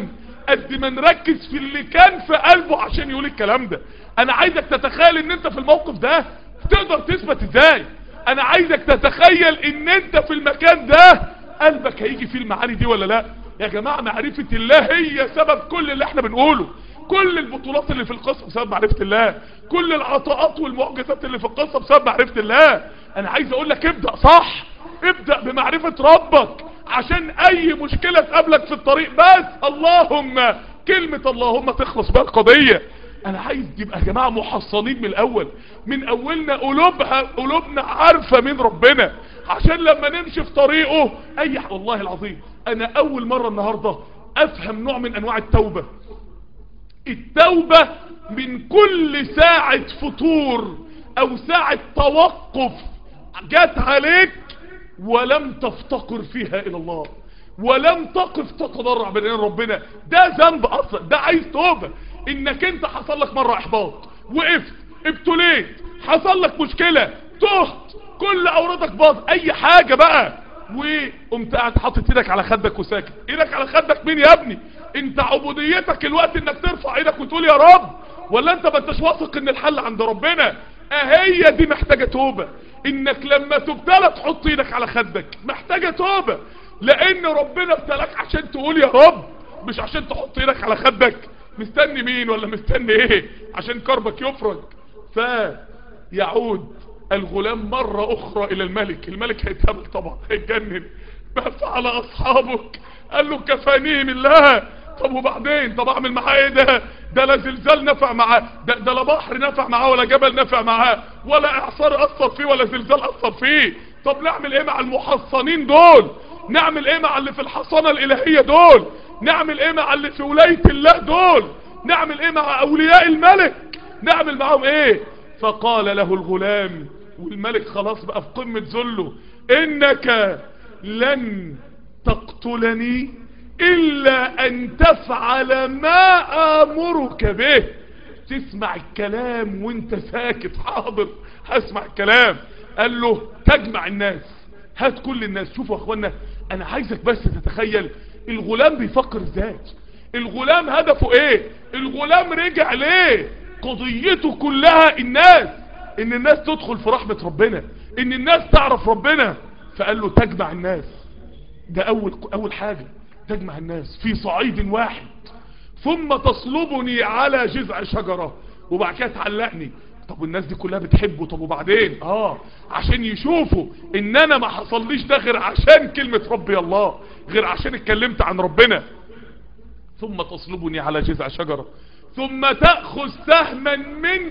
قد ما نركز في اللي كان في قلبه عشان يقول الكلام ده. انا عايزك تتخيل ان انت في الموقف ده تقدر تثبت ازاي. انا عايزك تتخيل ان انت في المكان ده قلبك هيجي فيه المعاني دي ولا لا. يا جماعة معرفة الله هي سبب كل اللي احنا بنقوله. كل البطولات اللي في القصة بسبب معرفة الله، كل العطاءات والمعجزات اللي في القصة بسبب معرفة الله. انا عايز اقول لك ابدأ صح، ابدأ بمعرفة ربك عشان اي مشكلة تقابلك في الطريق بس اللهم، كلمة اللهم تخلص بها القضية. انا عايز يبقى يا جماعة محصنين من الاول، من اولنا قلوبنا عارفة من ربنا، عشان لما نمشي في طريقه والله العظيم انا اول مرة النهاردة افهم نوع من انواع التوبة. التوبة من كل ساعة فطور او ساعة توقف جات عليك ولم تفتقر فيها الى الله، ولم تقف تتضرع بين ربنا، ده ذنب اصلا، ده عايز توبة. انك انت حصل لك مرة احباط، وقفت، ابتليت، حصل لك مشكلة، تهت، كل اوردك باظ، اي حاجة بقى، وقمت قاعد حاطط ايدك على خدك وساكت. ايدك على خدك مين يا ابني؟ انت عبوديتك الوقت انك ترفع ايدك وتقول يا رب، ولا انت ما انتش واثق ان الحل عند ربنا؟ اهي دي محتاجة توبة. انك لما تبتلى تحط ايدك على خدك محتاجة توبة، لان ربنا ابتلاك عشان تقول يا رب، مش عشان تحط ايدك على خدك. مستني مين ولا مستني ايه عشان كربك يفرج؟ فيعود الغلام مرة اخرى الى الملك. الملك هيتهبل طبعا، هيتجنن. ما فعل اصحابك؟ قال له كفانيهم الله. طب وبعدين؟ طب اعمل معاه ايه ده لا زلزال نفع معاه، ده لا بحر نفع معاه، ولا جبل نفع معاه، ولا اعصار اثر فيه، ولا زلزال اثر فيه. طب نعمل ايه مع المحصنين دول؟ نعمل ايه مع اللي في الحصانة الالهية دول؟ نعمل ايه مع اللي في ولاية الله دول؟ نعمل ايه مع اولياء الملك؟ نعمل معهم ايه؟ فقال له الغلام، والملك خلاص بقى في قمة ذله، انك لن تقتلني الا ان تفعل ما امرك به. تسمع الكلام وانت ساكت، حاضر هسمع الكلام. قال له تجمع الناس، هات كل الناس. شوفوا يا اخوانا، انا عايزك بس تتخيل الغلام بيفكر ازاي، الغلام هدفه ايه، الغلام رجع ليه، قضيته كلها الناس، ان الناس تدخل في رحمة ربنا، ان الناس تعرف ربنا. فقال له تجمع الناس، ده اول حاجة، تجمع الناس في صعيد واحد، ثم تصلبني على جذع شجرة، وبعد كده تعلقني. طب والناس دي كلها بتحبه، طب وبعدين؟ عشان يشوفوا ان انا ما حصليش ده غير عشان كلمة ربي الله، غير عشان اتكلمت عن ربنا. ثم تصلبني على جذع شجرة، ثم تأخذ سهما من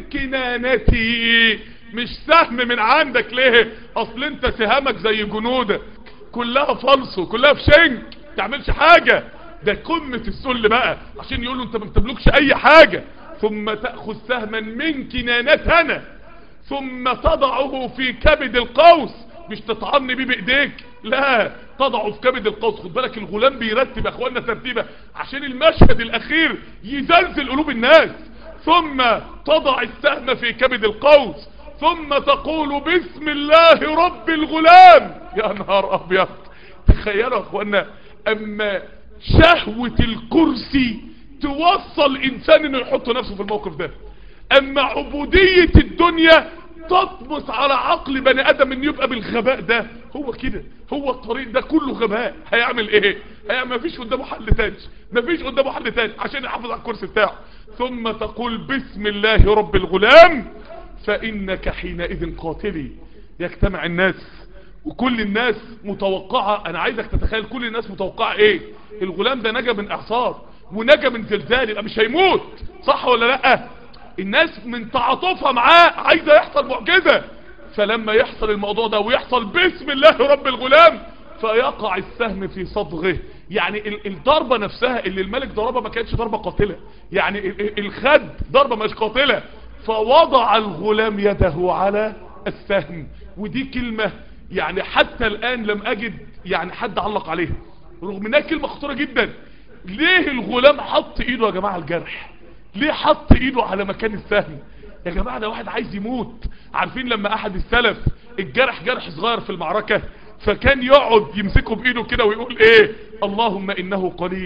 كنانتي. مش سهم من عندك، ليه؟ اصل انت سهامك زي جنودك كلها فلسو، كلها في شنك، تعملش حاجة. ده قمة السل بقى، عشان يقولوا انت ما بتملكش اي حاجة. ثم تأخذ سهما من كنانتنا، ثم تضعه في كبد القوس. مش تطعني بيه بايديك، لا، تضعه في كبد القوس. خد بالك الغلام بيرتب يا اخوانا ترتيبه عشان المشهد الاخير يزلزل قلوب الناس. ثم تضع السهم في كبد القوس، ثم تقول بسم الله رب الغلام. يا نهار ابيض، تخيلوا يا اخوانا، اما شهوة الكرسي توصل انسان انه يحط نفسه في الموقف ده، اما عبودية الدنيا تطمس على عقل بني ادم ان يبقى بالغباء ده. هو كده، هو الطريق ده كله غباء. هيعمل ايه؟ مفيش قدامه حل تاني، مفيش قدامه حل تاني عشان يحافظ على الكرسي بتاعه. ثم تقول بسم الله رب الغلام، فانك حينئذ قاتلي. يجتمع الناس وكل الناس متوقعة، انا عايزك تتخيل كل الناس متوقعة ايه؟ الغلام ده نجا من اعصار ونجا من زلزال، يبقى مش هيموت، صح ولا لا؟ الناس من تعاطفها معاه عايزة يحصل معجزة. فلما يحصل الموضوع ده ويحصل بسم الله رب الغلام، فيقع السهم في صدغه. يعني الضربة نفسها اللي الملك ضربها ما كانتش ضربة قاتلة، يعني الخد ضربة مش قاتلة. فوضع الغلام يده على السهم. ودي كلمة يعني حتى الآن لم أجد يعني حد علق عليها، رغم انها كلمة خطيرة جدا. ليه الغلام حط ايده يا جماعة الجرح؟ ليه حط ايده على مكان السهم؟ يا جماعة ده واحد عايز يموت. عارفين لما احد السلف الجرح جرح صغير في المعركة، فكان يقعد يمسكه بايده كده ويقول ايه؟ اللهم انه قليل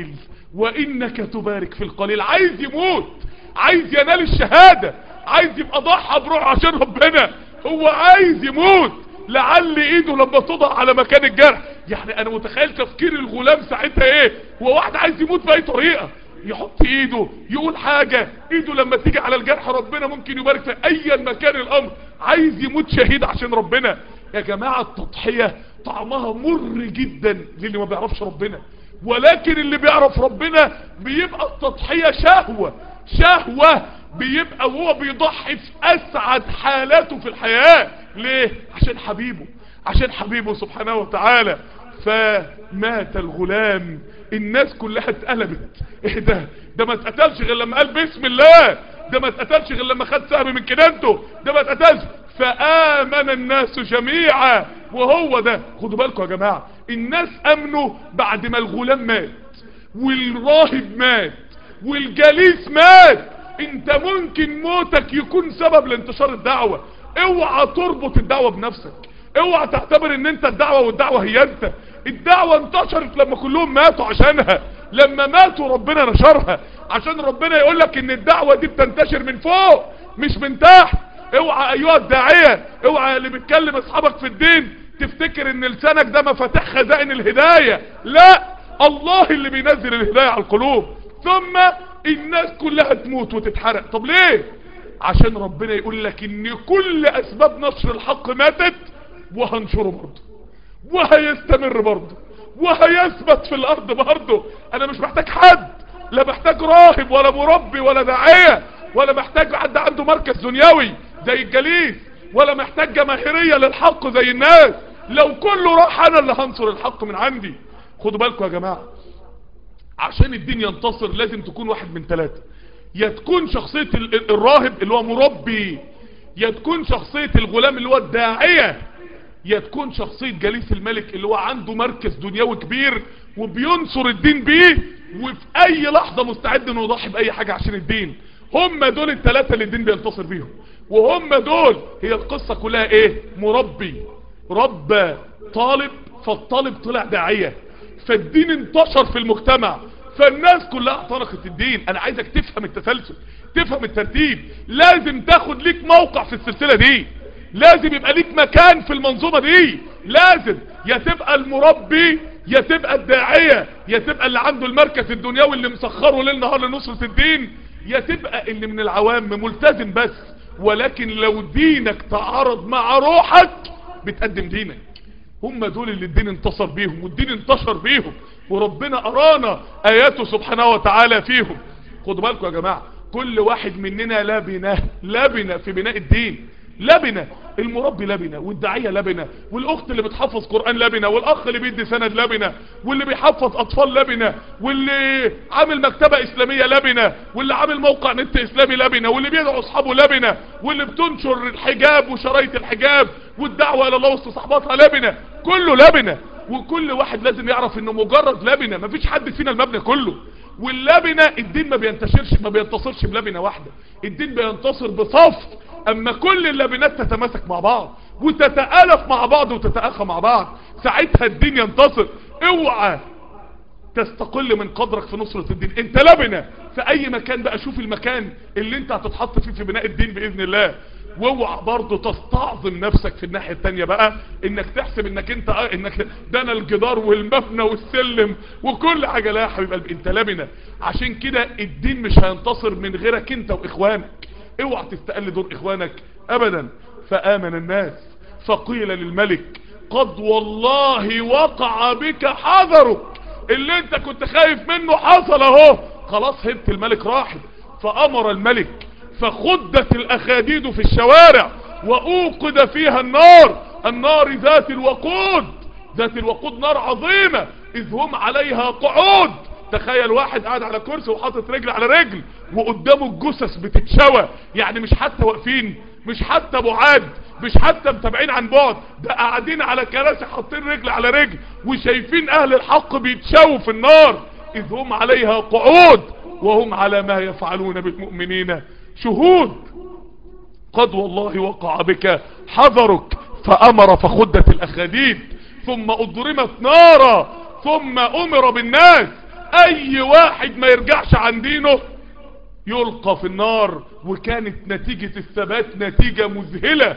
وانك تبارك في القليل. عايز يموت، عايز ينال الشهادة، عايز يبقى ضحى بروح عشان ربنا، هو عايز يموت. لعل ايده لما تضع على مكان الجرح. يعني انا متخيل تفكير الغلام ساعتها ايه. هو واحد عايز يموت باي طريقة، يحط ايده يقول حاجة، ايده لما تيجي على الجرح ربنا ممكن يبارك في اي مكان الامر. عايز يموت شهيد عشان ربنا. يا جماعة التضحية طعمها مر جدا للي ما بيعرفش ربنا، ولكن اللي بيعرف ربنا بيبقى التضحية شهوة بيبقى وهو بيضحي في اسعد حالاته في الحياة. ليه؟ عشان حبيبه سبحانه وتعالى. فمات الغلام، الناس كلها اتقلبت. ايه ده ما اتقتلش غير لما قال بسم الله، ده ما اتقتلش غير لما خد سهم من كنانته، ده ما اتقتلش. فآمن الناس جميعا. وهو ده، خدوا بالكم يا جماعة، الناس امنوا بعد ما الغلام مات والراهب مات والجليس مات. انت ممكن موتك يكون سبب لانتشار الدعوة. اوعى تربط الدعوة بنفسك، اوعى تعتبر ان انت الدعوة والدعوة هي انت. الدعوة انتشرت لما كلهم ماتوا عشانها، لما ماتوا ربنا نشرها، عشان ربنا يقولك ان الدعوة دي بتنتشر من فوق مش من تحت. اوعى ايها الداعية، اوعى اللي بتكلم اصحابك في الدين تفتكر ان لسانك ده مفاتيح خزائن الهداية. لا، الله اللي بينزل الهداية على القلوب. ثم الناس كلها تموت وتتحرق. طب ليه؟ عشان ربنا يقول لك ان كل اسباب نشر الحق ماتت، وهنشره برضه، وهيستمر برضه، وهيثبت في الارض برضه. انا مش محتاج حد، لا محتاج راهب ولا مربي ولا داعية، ولا محتاج حد عنده مركز دنيوي زي الجليس، ولا محتاج جماهيرية للحق زي الناس. لو كله راح انا اللي هنصر الحق من عندي. خدوا بالكم يا جماعة، عشان الدين ينتصر لازم تكون واحد من ثلاثة. يا تكون شخصية الراهب اللي هو مربي، يا تكون شخصية الغلام اللي هو الداعية، يا تكون شخصية جليس الملك اللي هو عنده مركز دنيوي كبير وبينصر الدين بيه، وفي اي لحظة مستعد انه يضحي باي حاجة عشان الدين. هم دول الثلاثة اللي الدين بينتصر بيهم، وهم دول هي القصة كلها ايه. مربي ربى طالب، فالطالب طلع داعية، فالدين انتشر في المجتمع، فالناس كلها اعتنقت الدين. انا عايزك تفهم التسلسل، تفهم الترتيب. لازم تاخد ليك موقع في السلسلة دي، لازم يبقى ليك مكان في المنظومة دي. لازم يا تبقى المربي، يا تبقى الداعية، يا تبقى اللي عنده المركز الدنيوي اللي مسخره ليل نهار لنصرة الدين، يا تبقى اللي من العوام ملتزم بس، ولكن لو دينك تعارض مع روحك بتقدم دينك. هم دول اللي الدين انتصر بيهم والدين انتشر بيهم، وربنا ارانا اياته سبحانه وتعالى فيهم. خدوا بالكم يا جماعة، كل واحد مننا لبنة في بناء الدين. لبنة، المربي لبنة، والداعية لبنة، والاخت اللي بتحفظ قرآن لبنة، والاخ اللي بيدي سند لبنة، واللي بيحفظ اطفال لبنة، واللي عامل مكتبة اسلامية لبنة، واللي عامل موقع نت اسلامي لبنة، واللي بيدعو اصحابه لبنة، واللي بتنشر الحجاب وشرايط الحجاب والدعوة الى الله واستصحاباتها لبنة. كله لبنة، وكل واحد لازم يعرف انه مجرد لبنة، مفيش حد فينا المبنى كله. واللبنة الدين ما بينتصرش بلبنة واحدة، الدين بينتصر بصف. اما كل اللبنات تتماسك مع بعض وتتآلف مع بعض وتتآخى مع بعض، ساعتها الدين ينتصر. اوعى تستقل من قدرك في نصرة الدين، انت لبنة في اي مكان بقى. شوف المكان اللي انت هتتحط فيه في بناء الدين باذن الله. واوعى برضه تستعظم نفسك في الناحية التانية بقى، انك تحسب انك انك ده انا الجدار والمبنى والسلم وكل حاجة. لا يا حبيب قلبي، انت لبنة. عشان كده الدين مش هينتصر من غيرك انت واخوانك. اوعى تستقل دور اخوانك ابدا. فآمن الناس فقيل للملك قد والله وقع بك حذرك، اللي انت كنت خايف منه حصل اهو، خلاص هبت الملك راحل. فامر الملك فخدت الاخاديد في الشوارع واوقد فيها النار ذات الوقود نار عظيمة اذ هم عليها قعود. تخيل واحد قاعد على كرسي وحاطط رجل على رجل وقدامه الجثث بتتشوى، يعني مش حتى واقفين، مش حتى بعاد، مش حتى متابعين عن بعد، ده قاعدين على كراسي حاطين رجل على رجل وشايفين اهل الحق بيتشووا في النار اذ هم عليها قعود وهم على ما يفعلون بالمؤمنين شهود. قد والله وقع بك حذرك. فامر فخدت الاخاديد ثم اضرمت نارا ثم امر بالناس اي واحد ما يرجعش عن دينه يلقى في النار. وكانت نتيجة الثبات نتيجة مذهلة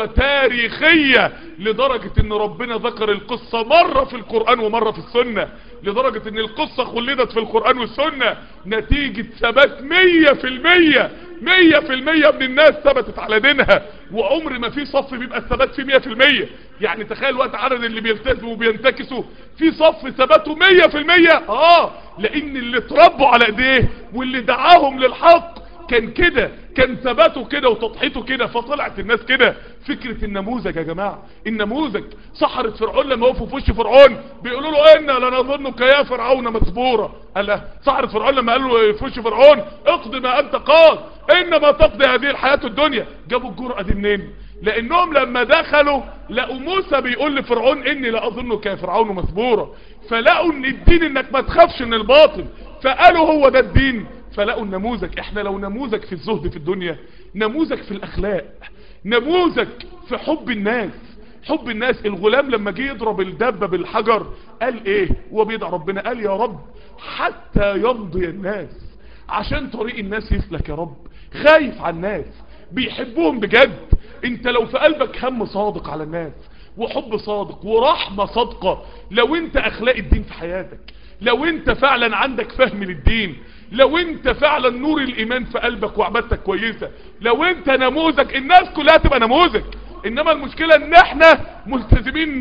وتاريخية، لدرجة ان ربنا ذكر القصة مرة في القرآن ومرة في السنة، لدرجة ان القصة خلدت في القرآن والسنة نتيجة ثبات 100%. 100% من الناس ثبتت على دينها، وعمر ما في صف بيبقى الثبات فيه 100%. يعني تخيل وقت عدد اللي بيلتزموا وبينتكسوا في صف ثباته 100%. لان اللي اتربوا على ايديه واللي دعاهم للحق كان كده، كان ثباته كده وتضحيته كده، فطلعت الناس كده. فكرة النموذج يا جماعة، النموذج. سحرة فرعون لما وقفوا في وش فرعون بيقولوا له إنا لنظنك يا فرعون مسبورا. قال سحرة فرعون لما قالوا في وش فرعون اقض ما انت قاض انما تقضي هذه الحياة الدنيا، جابوا الجرأة دي منين؟ لانهم لما دخلوا لقوا موسى بيقول لفرعون اني لاظنك يا فرعون مسبورا، فلقوا ان الدين انك ما تخافش من الباطل، فقالوا هو ده الدين. فلقوا النموذج. احنا لو نموذج في الزهد في الدنيا، نموذج في الاخلاق، نموذج في حب الناس. حب الناس. الغلام لما جه يضرب الدبة بالحجر قال ايه وهو بيدعي ربنا؟ قال يا رب حتى يمضي الناس، عشان طريق الناس يسلك يا رب. خايف على الناس، بيحبوهم بجد. انت لو في قلبك هم صادق على الناس وحب صادق ورحمة صادقة، لو انت اخلاق الدين في حياتك، لو انت فعلا عندك فهم للدين، لو انت فعلا نور الايمان في قلبك وعبادتك كويسة، لو انت نموذج، الناس كلها تبقى نموذج. انما المشكلة ان احنا ملتزمين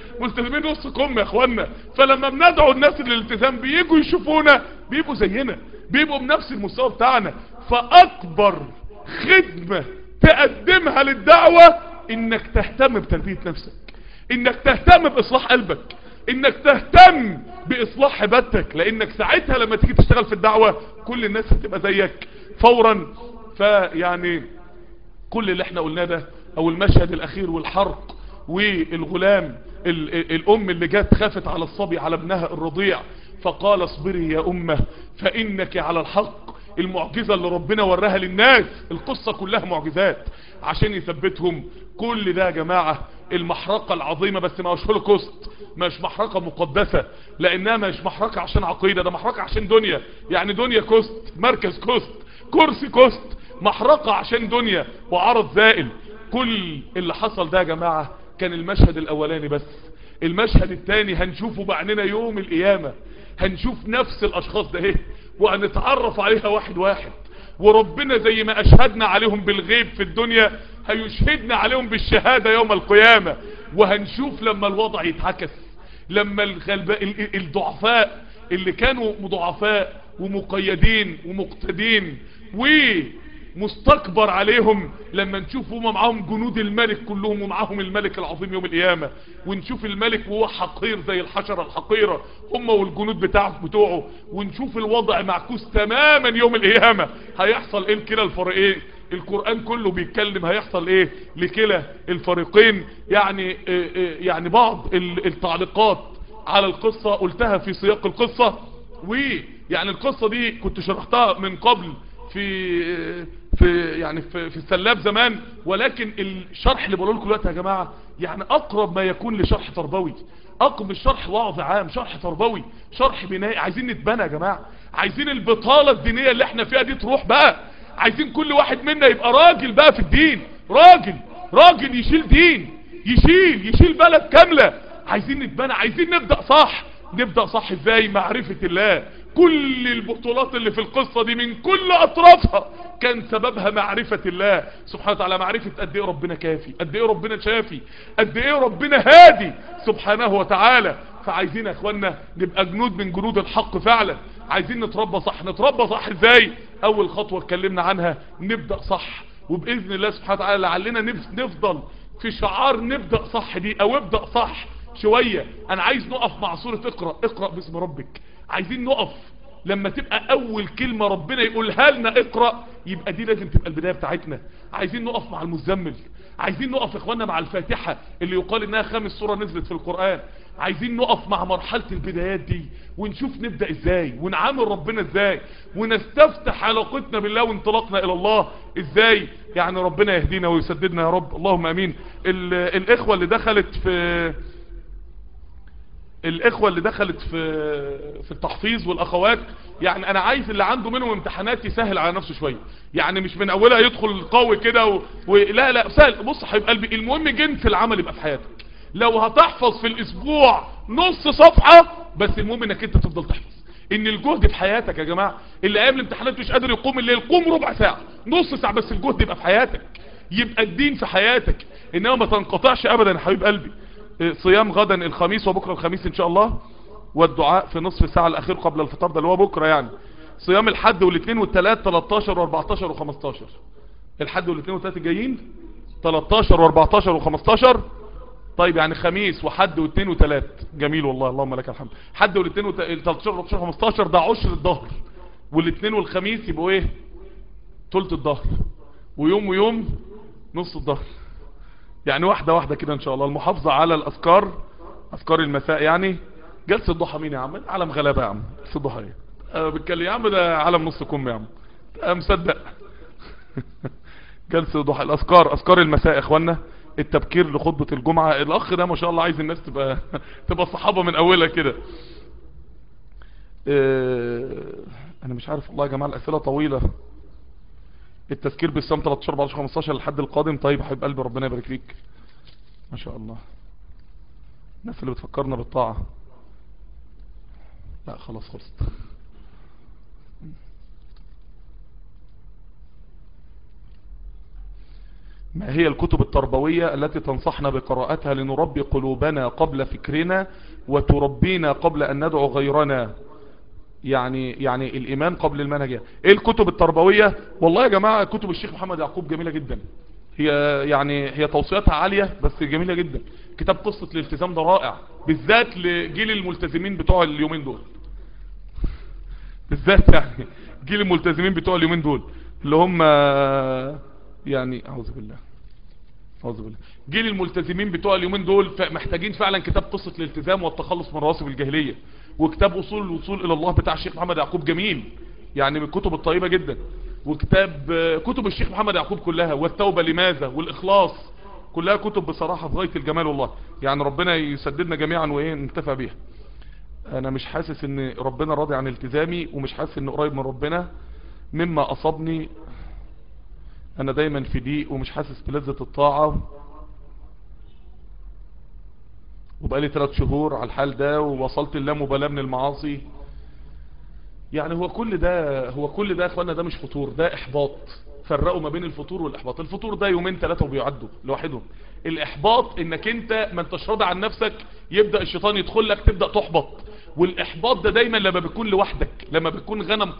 نص كم يا اخوانا. فلما بندعو الناس للالتزام بيجوا يشوفونا بيبقوا زينا، بيبقوا بنفس المستوى بتاعنا. فاكبر خدمة تقدمها للدعوة انك تهتم بتربية نفسك، انك تهتم باصلاح قلبك، انك تهتم باصلاح عبادتك، لانك ساعتها لما تيجي تشتغل في الدعوة كل الناس هتبقى زيك فورا. فيعني كل اللي احنا قلناه ده، او المشهد الاخير والحرق والغلام، الام اللي جات خافت على الصبي على ابنها الرضيع فقال اصبري يا امه فانك على الحق. المعجزة اللي ربنا وراها للناس، القصة كلها معجزات عشان يثبتهم. كل ده يا جماعة المحرقة العظيمة، بس ما هوش هولوكوست، مش محرقة مقدسة، لانها مش محرقة عشان عقيدة، ده محرقة عشان دنيا. يعني دنيا كوست، مركز كوست، كرسي كوست، محرقة عشان دنيا وعرض زائل. كل اللي حصل ده يا جماعة كان المشهد الاولاني بس. المشهد الثاني هنشوفه بعيننا يوم القيامة، هنشوف نفس الاشخاص ده وهنتعرف عليها واحد واحد، وربنا زي ما اشهدنا عليهم بالغيب في الدنيا هيشهدنا عليهم بالشهادة يوم القيامة. وهنشوف لما الوضع يتعكس، لما الضعفاء اللي كانوا مضعفاء ومقيدين ومقتدين ومستكبر عليهم، لما نشوف هما معاهم جنود الملك كلهم ومعاهم الملك العظيم يوم القيامة، ونشوف الملك وهو حقير زي الحشرة الحقيرة هما والجنود بتوعه، ونشوف الوضع معكوس تماما يوم القيامة. هيحصل ايه لكلا الفريقين؟ القرآن كله بيتكلم هيحصل ايه لكلا الفريقين. يعني بعض التعليقات على القصة قلتها في سياق القصة، ويعني القصة دي كنت شرحتها من قبل في السلاب زمان، ولكن الشرح اللي بقوله لكم دلوقتي يا جماعة يعني اقرب ما يكون لشرح تربوي، اقرب الشرح وعظ عام، شرح تربوي، شرح بنائي. عايزين نتبنى يا جماعة، عايزين البطالة الدينية اللي احنا فيها دي تروح بقى، عايزين كل واحد منا يبقى راجل بقى في الدين، راجل يشيل دين، يشيل بلد كاملة. عايزين نتبنى، عايزين نبدأ صح ازاي؟ معرفة الله. كل البطولات اللي في القصة دي من كل اطرافها كان سببها معرفة الله سبحانه وتعالى، معرفة قد ايه ربنا كافي، قد ايه ربنا شافي، قد ايه ربنا هادي سبحانه وتعالى. فعايزين يا اخوانا نبقى جنود من جنود الحق فعلا. عايزين نتربى صح ازاي؟ اول خطوة اتكلمنا عنها نبدأ صح، وبإذن الله سبحانه وتعالى لعلنا نفضل في شعار نبدأ صح دي، او ابدأ صح شوية. انا عايز نقف مع سورة اقرأ باسم ربك. عايزين نقف لما تبقى اول كلمة ربنا يقولها لنا اقرأ، يبقى دي لازم تبقى البداية بتاعتنا. عايزين نقف مع المزمل، عايزين نقف يا اخوانا مع الفاتحة اللي يقال انها 5 سورة نزلت في القرآن. عايزين نقف مع مرحلة البدايات دي ونشوف نبدأ ازاي ونعامل ربنا ازاي ونستفتح علاقتنا بالله وانطلاقنا الى الله ازاي. يعني ربنا يهدينا ويسددنا يا رب، اللهم امين. الاخوة اللي دخلت الاخوة اللي دخلت في التحفيظ والاخوات، يعني انا عايز اللي عنده منهم امتحانات يسهل على نفسه شوية، يعني مش من اولها يدخل قوي كده لا لا سهل. بص حبيب قلبي، المهم جنس العمل يبقى في حياتك. لو هتحفظ في الاسبوع نص صفحة بس، المهم انك انت تفضل تحفظ. ان الجهد في حياتك يا جماعة. اللي قبل الامتحانات مش قادر يقوم الليل، قوم ربع ساعة نص ساعة بس، الجهد يبقى في حياتك، يبقى الدين في حياتك، انما ما تنقطعش ابدا يا حبيب قلبي. صيام غدا الخميس وبكرة الخميس ان شاء الله، والدعاء في نصف ساعة الاخير قبل الفطار، ده اللي هو بكرة يعني. صيام الحد والاثنين والثلاث 13 و14 و15. الحد والاثنين والثلاث الجايين 13 و14 و15. طيب يعني خميس وحد واثنين وثلاث، جميل والله، اللهم لك الحمد. حد والاثنين 13 و14 15 ده عشر الظهر، والاثنين والخميس يبقوا ايه؟ ثلث الظهر، ويوم نص الظهر. يعني واحدة واحدة كده ان شاء الله. المحافظة على الاذكار، اذكار المساء يعني. جلسة الضحى مين يا عم؟ عالم غلابة يا عم. جلسة الضحى ايه؟ بتكلم يا عم، ده عالم نص كم يا عم، مصدق. جلسة الضحى، الاذكار، اذكار المساء يا اخوانا. التبكير لخطبة الجمعة. الاخ ده ما شاء الله عايز الناس تبقى صحابة من اولها كده. انا مش عارف والله يا جماعة، الاسئلة طويلة. التذكير بالصيام 13 14 15 للحد القادم. طيب حبيب قلبي ربنا يبارك فيك، ما شاء الله. الناس اللي بتفكرنا بالطاعة. لا خلاص خلصت. ما هي الكتب التربوية التي تنصحنا بقراءتها لنربي قلوبنا قبل فكرنا وتربينا قبل أن ندعو غيرنا؟ يعني الإيمان قبل المنهج. ايه الكتب التربوية؟ والله يا جماعة كتب الشيخ محمد يعقوب جميلة جدا. هي توصياتها عالية بس جميلة جدا. كتاب قصة الالتزام ده رائع، بالذات لجيل الملتزمين بتوع اليومين دول، بالذات يعني جيل الملتزمين بتوع اليومين دول اللي هم يعني اعوذ بالله جيل الملتزمين بتوع اليومين دول محتاجين فعلا كتاب قصة الالتزام والتخلص من رواسب الجاهلية، وكتاب اصول الوصول الى الله بتاع الشيخ محمد يعقوب جميل، يعني من الكتب الطيبة جدا. وكتاب كتب الشيخ محمد يعقوب كلها، والتوبة لماذا، والاخلاص، كلها كتب بصراحة في غاية الجمال والله. يعني ربنا يسددنا جميعا وايه ننتفع بيها. انا مش حاسس ان ربنا راضي عن التزامي، ومش حاسس ان قريب من ربنا مما اصابني. انا دايما في ضيق ومش حاسس بلذة الطاعة، وبقالي 3 شهور على الحال ده، ووصلت اللامبالاة من المعاصي. يعني هو كل ده يا اخوانا ده مش فطور، ده احباط. فرقوا ما بين الفطور والاحباط. الفطور ده يومين 3 وبيعدوا لوحدهم. الاحباط انك انت ما انتش راضي عن نفسك، يبدأ الشيطان يدخل لك تبدأ تحبط. والاحباط ده دايما لما بيكون لوحدك، لما بيكون غنم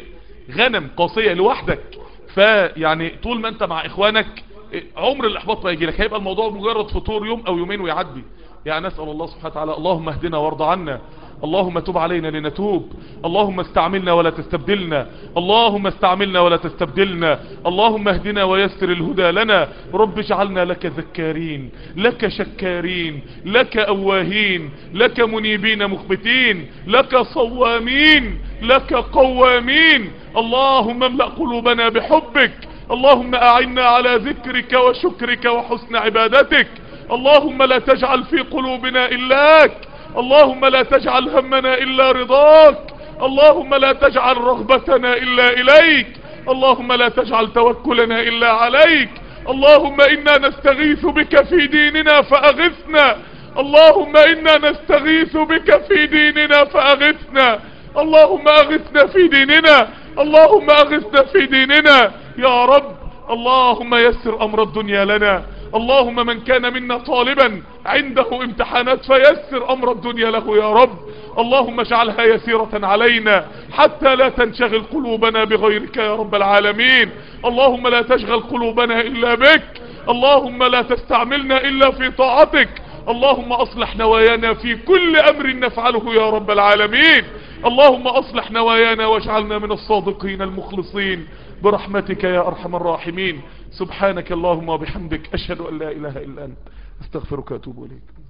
قاسية لوحدك. فيعني طول ما انت مع اخوانك عمر الاحباط ما يجي لك، هيبقى الموضوع مجرد فطور يوم او يومين ويعدي. يعني نسأل الله سبحانه وتعالى اللهم اهدنا وارض عنا، اللهم تب علينا لنتوب، اللهم استعملنا ولا تستبدلنا، اللهم استعملنا ولا تستبدلنا، اللهم اهدنا ويسر الهدى لنا. رب اجعلنا لك ذكارين، لك شكارين، لك أواهين، لك منيبين مخبتين، لك صوامين، لك قوامين. اللهم املأ قلوبنا بحبك، اللهم أعنا على ذكرك وشكرك وحسن عبادتك. اللهم لا تجعل في قلوبنا إلاك، اللهم لا تجعل همنا إلا رضاك، اللهم لا تجعل رغبتنا إلا إليك، اللهم لا تجعل توكلنا إلا عليك. اللهم إنا نستغيث بك في ديننا فأغثنا، اللهم إنا نستغيث بك في ديننا فأغثنا، اللهم أغثنا في ديننا، اللهم أغثنا في ديننا يا رب. اللهم يسر أمر الدنيا لنا، اللهم من كان منا طالبا عنده امتحانات فيسر أمر الدنيا له يا رب. اللهم اجعلها يسيرة علينا حتى لا تنشغل قلوبنا بغيرك يا رب العالمين. اللهم لا تشغل قلوبنا إلا بك، اللهم لا تستعملنا إلا في طاعتك. اللهم أصلح نوايانا في كل أمر نفعله يا رب العالمين. اللهم أصلح نوايانا واجعلنا من الصادقين المخلصين برحمتك يا أرحم الراحمين. سبحانك اللهم وبحمدك أشهد أن لا إله إلا أنت أستغفرك وأتوب إليك.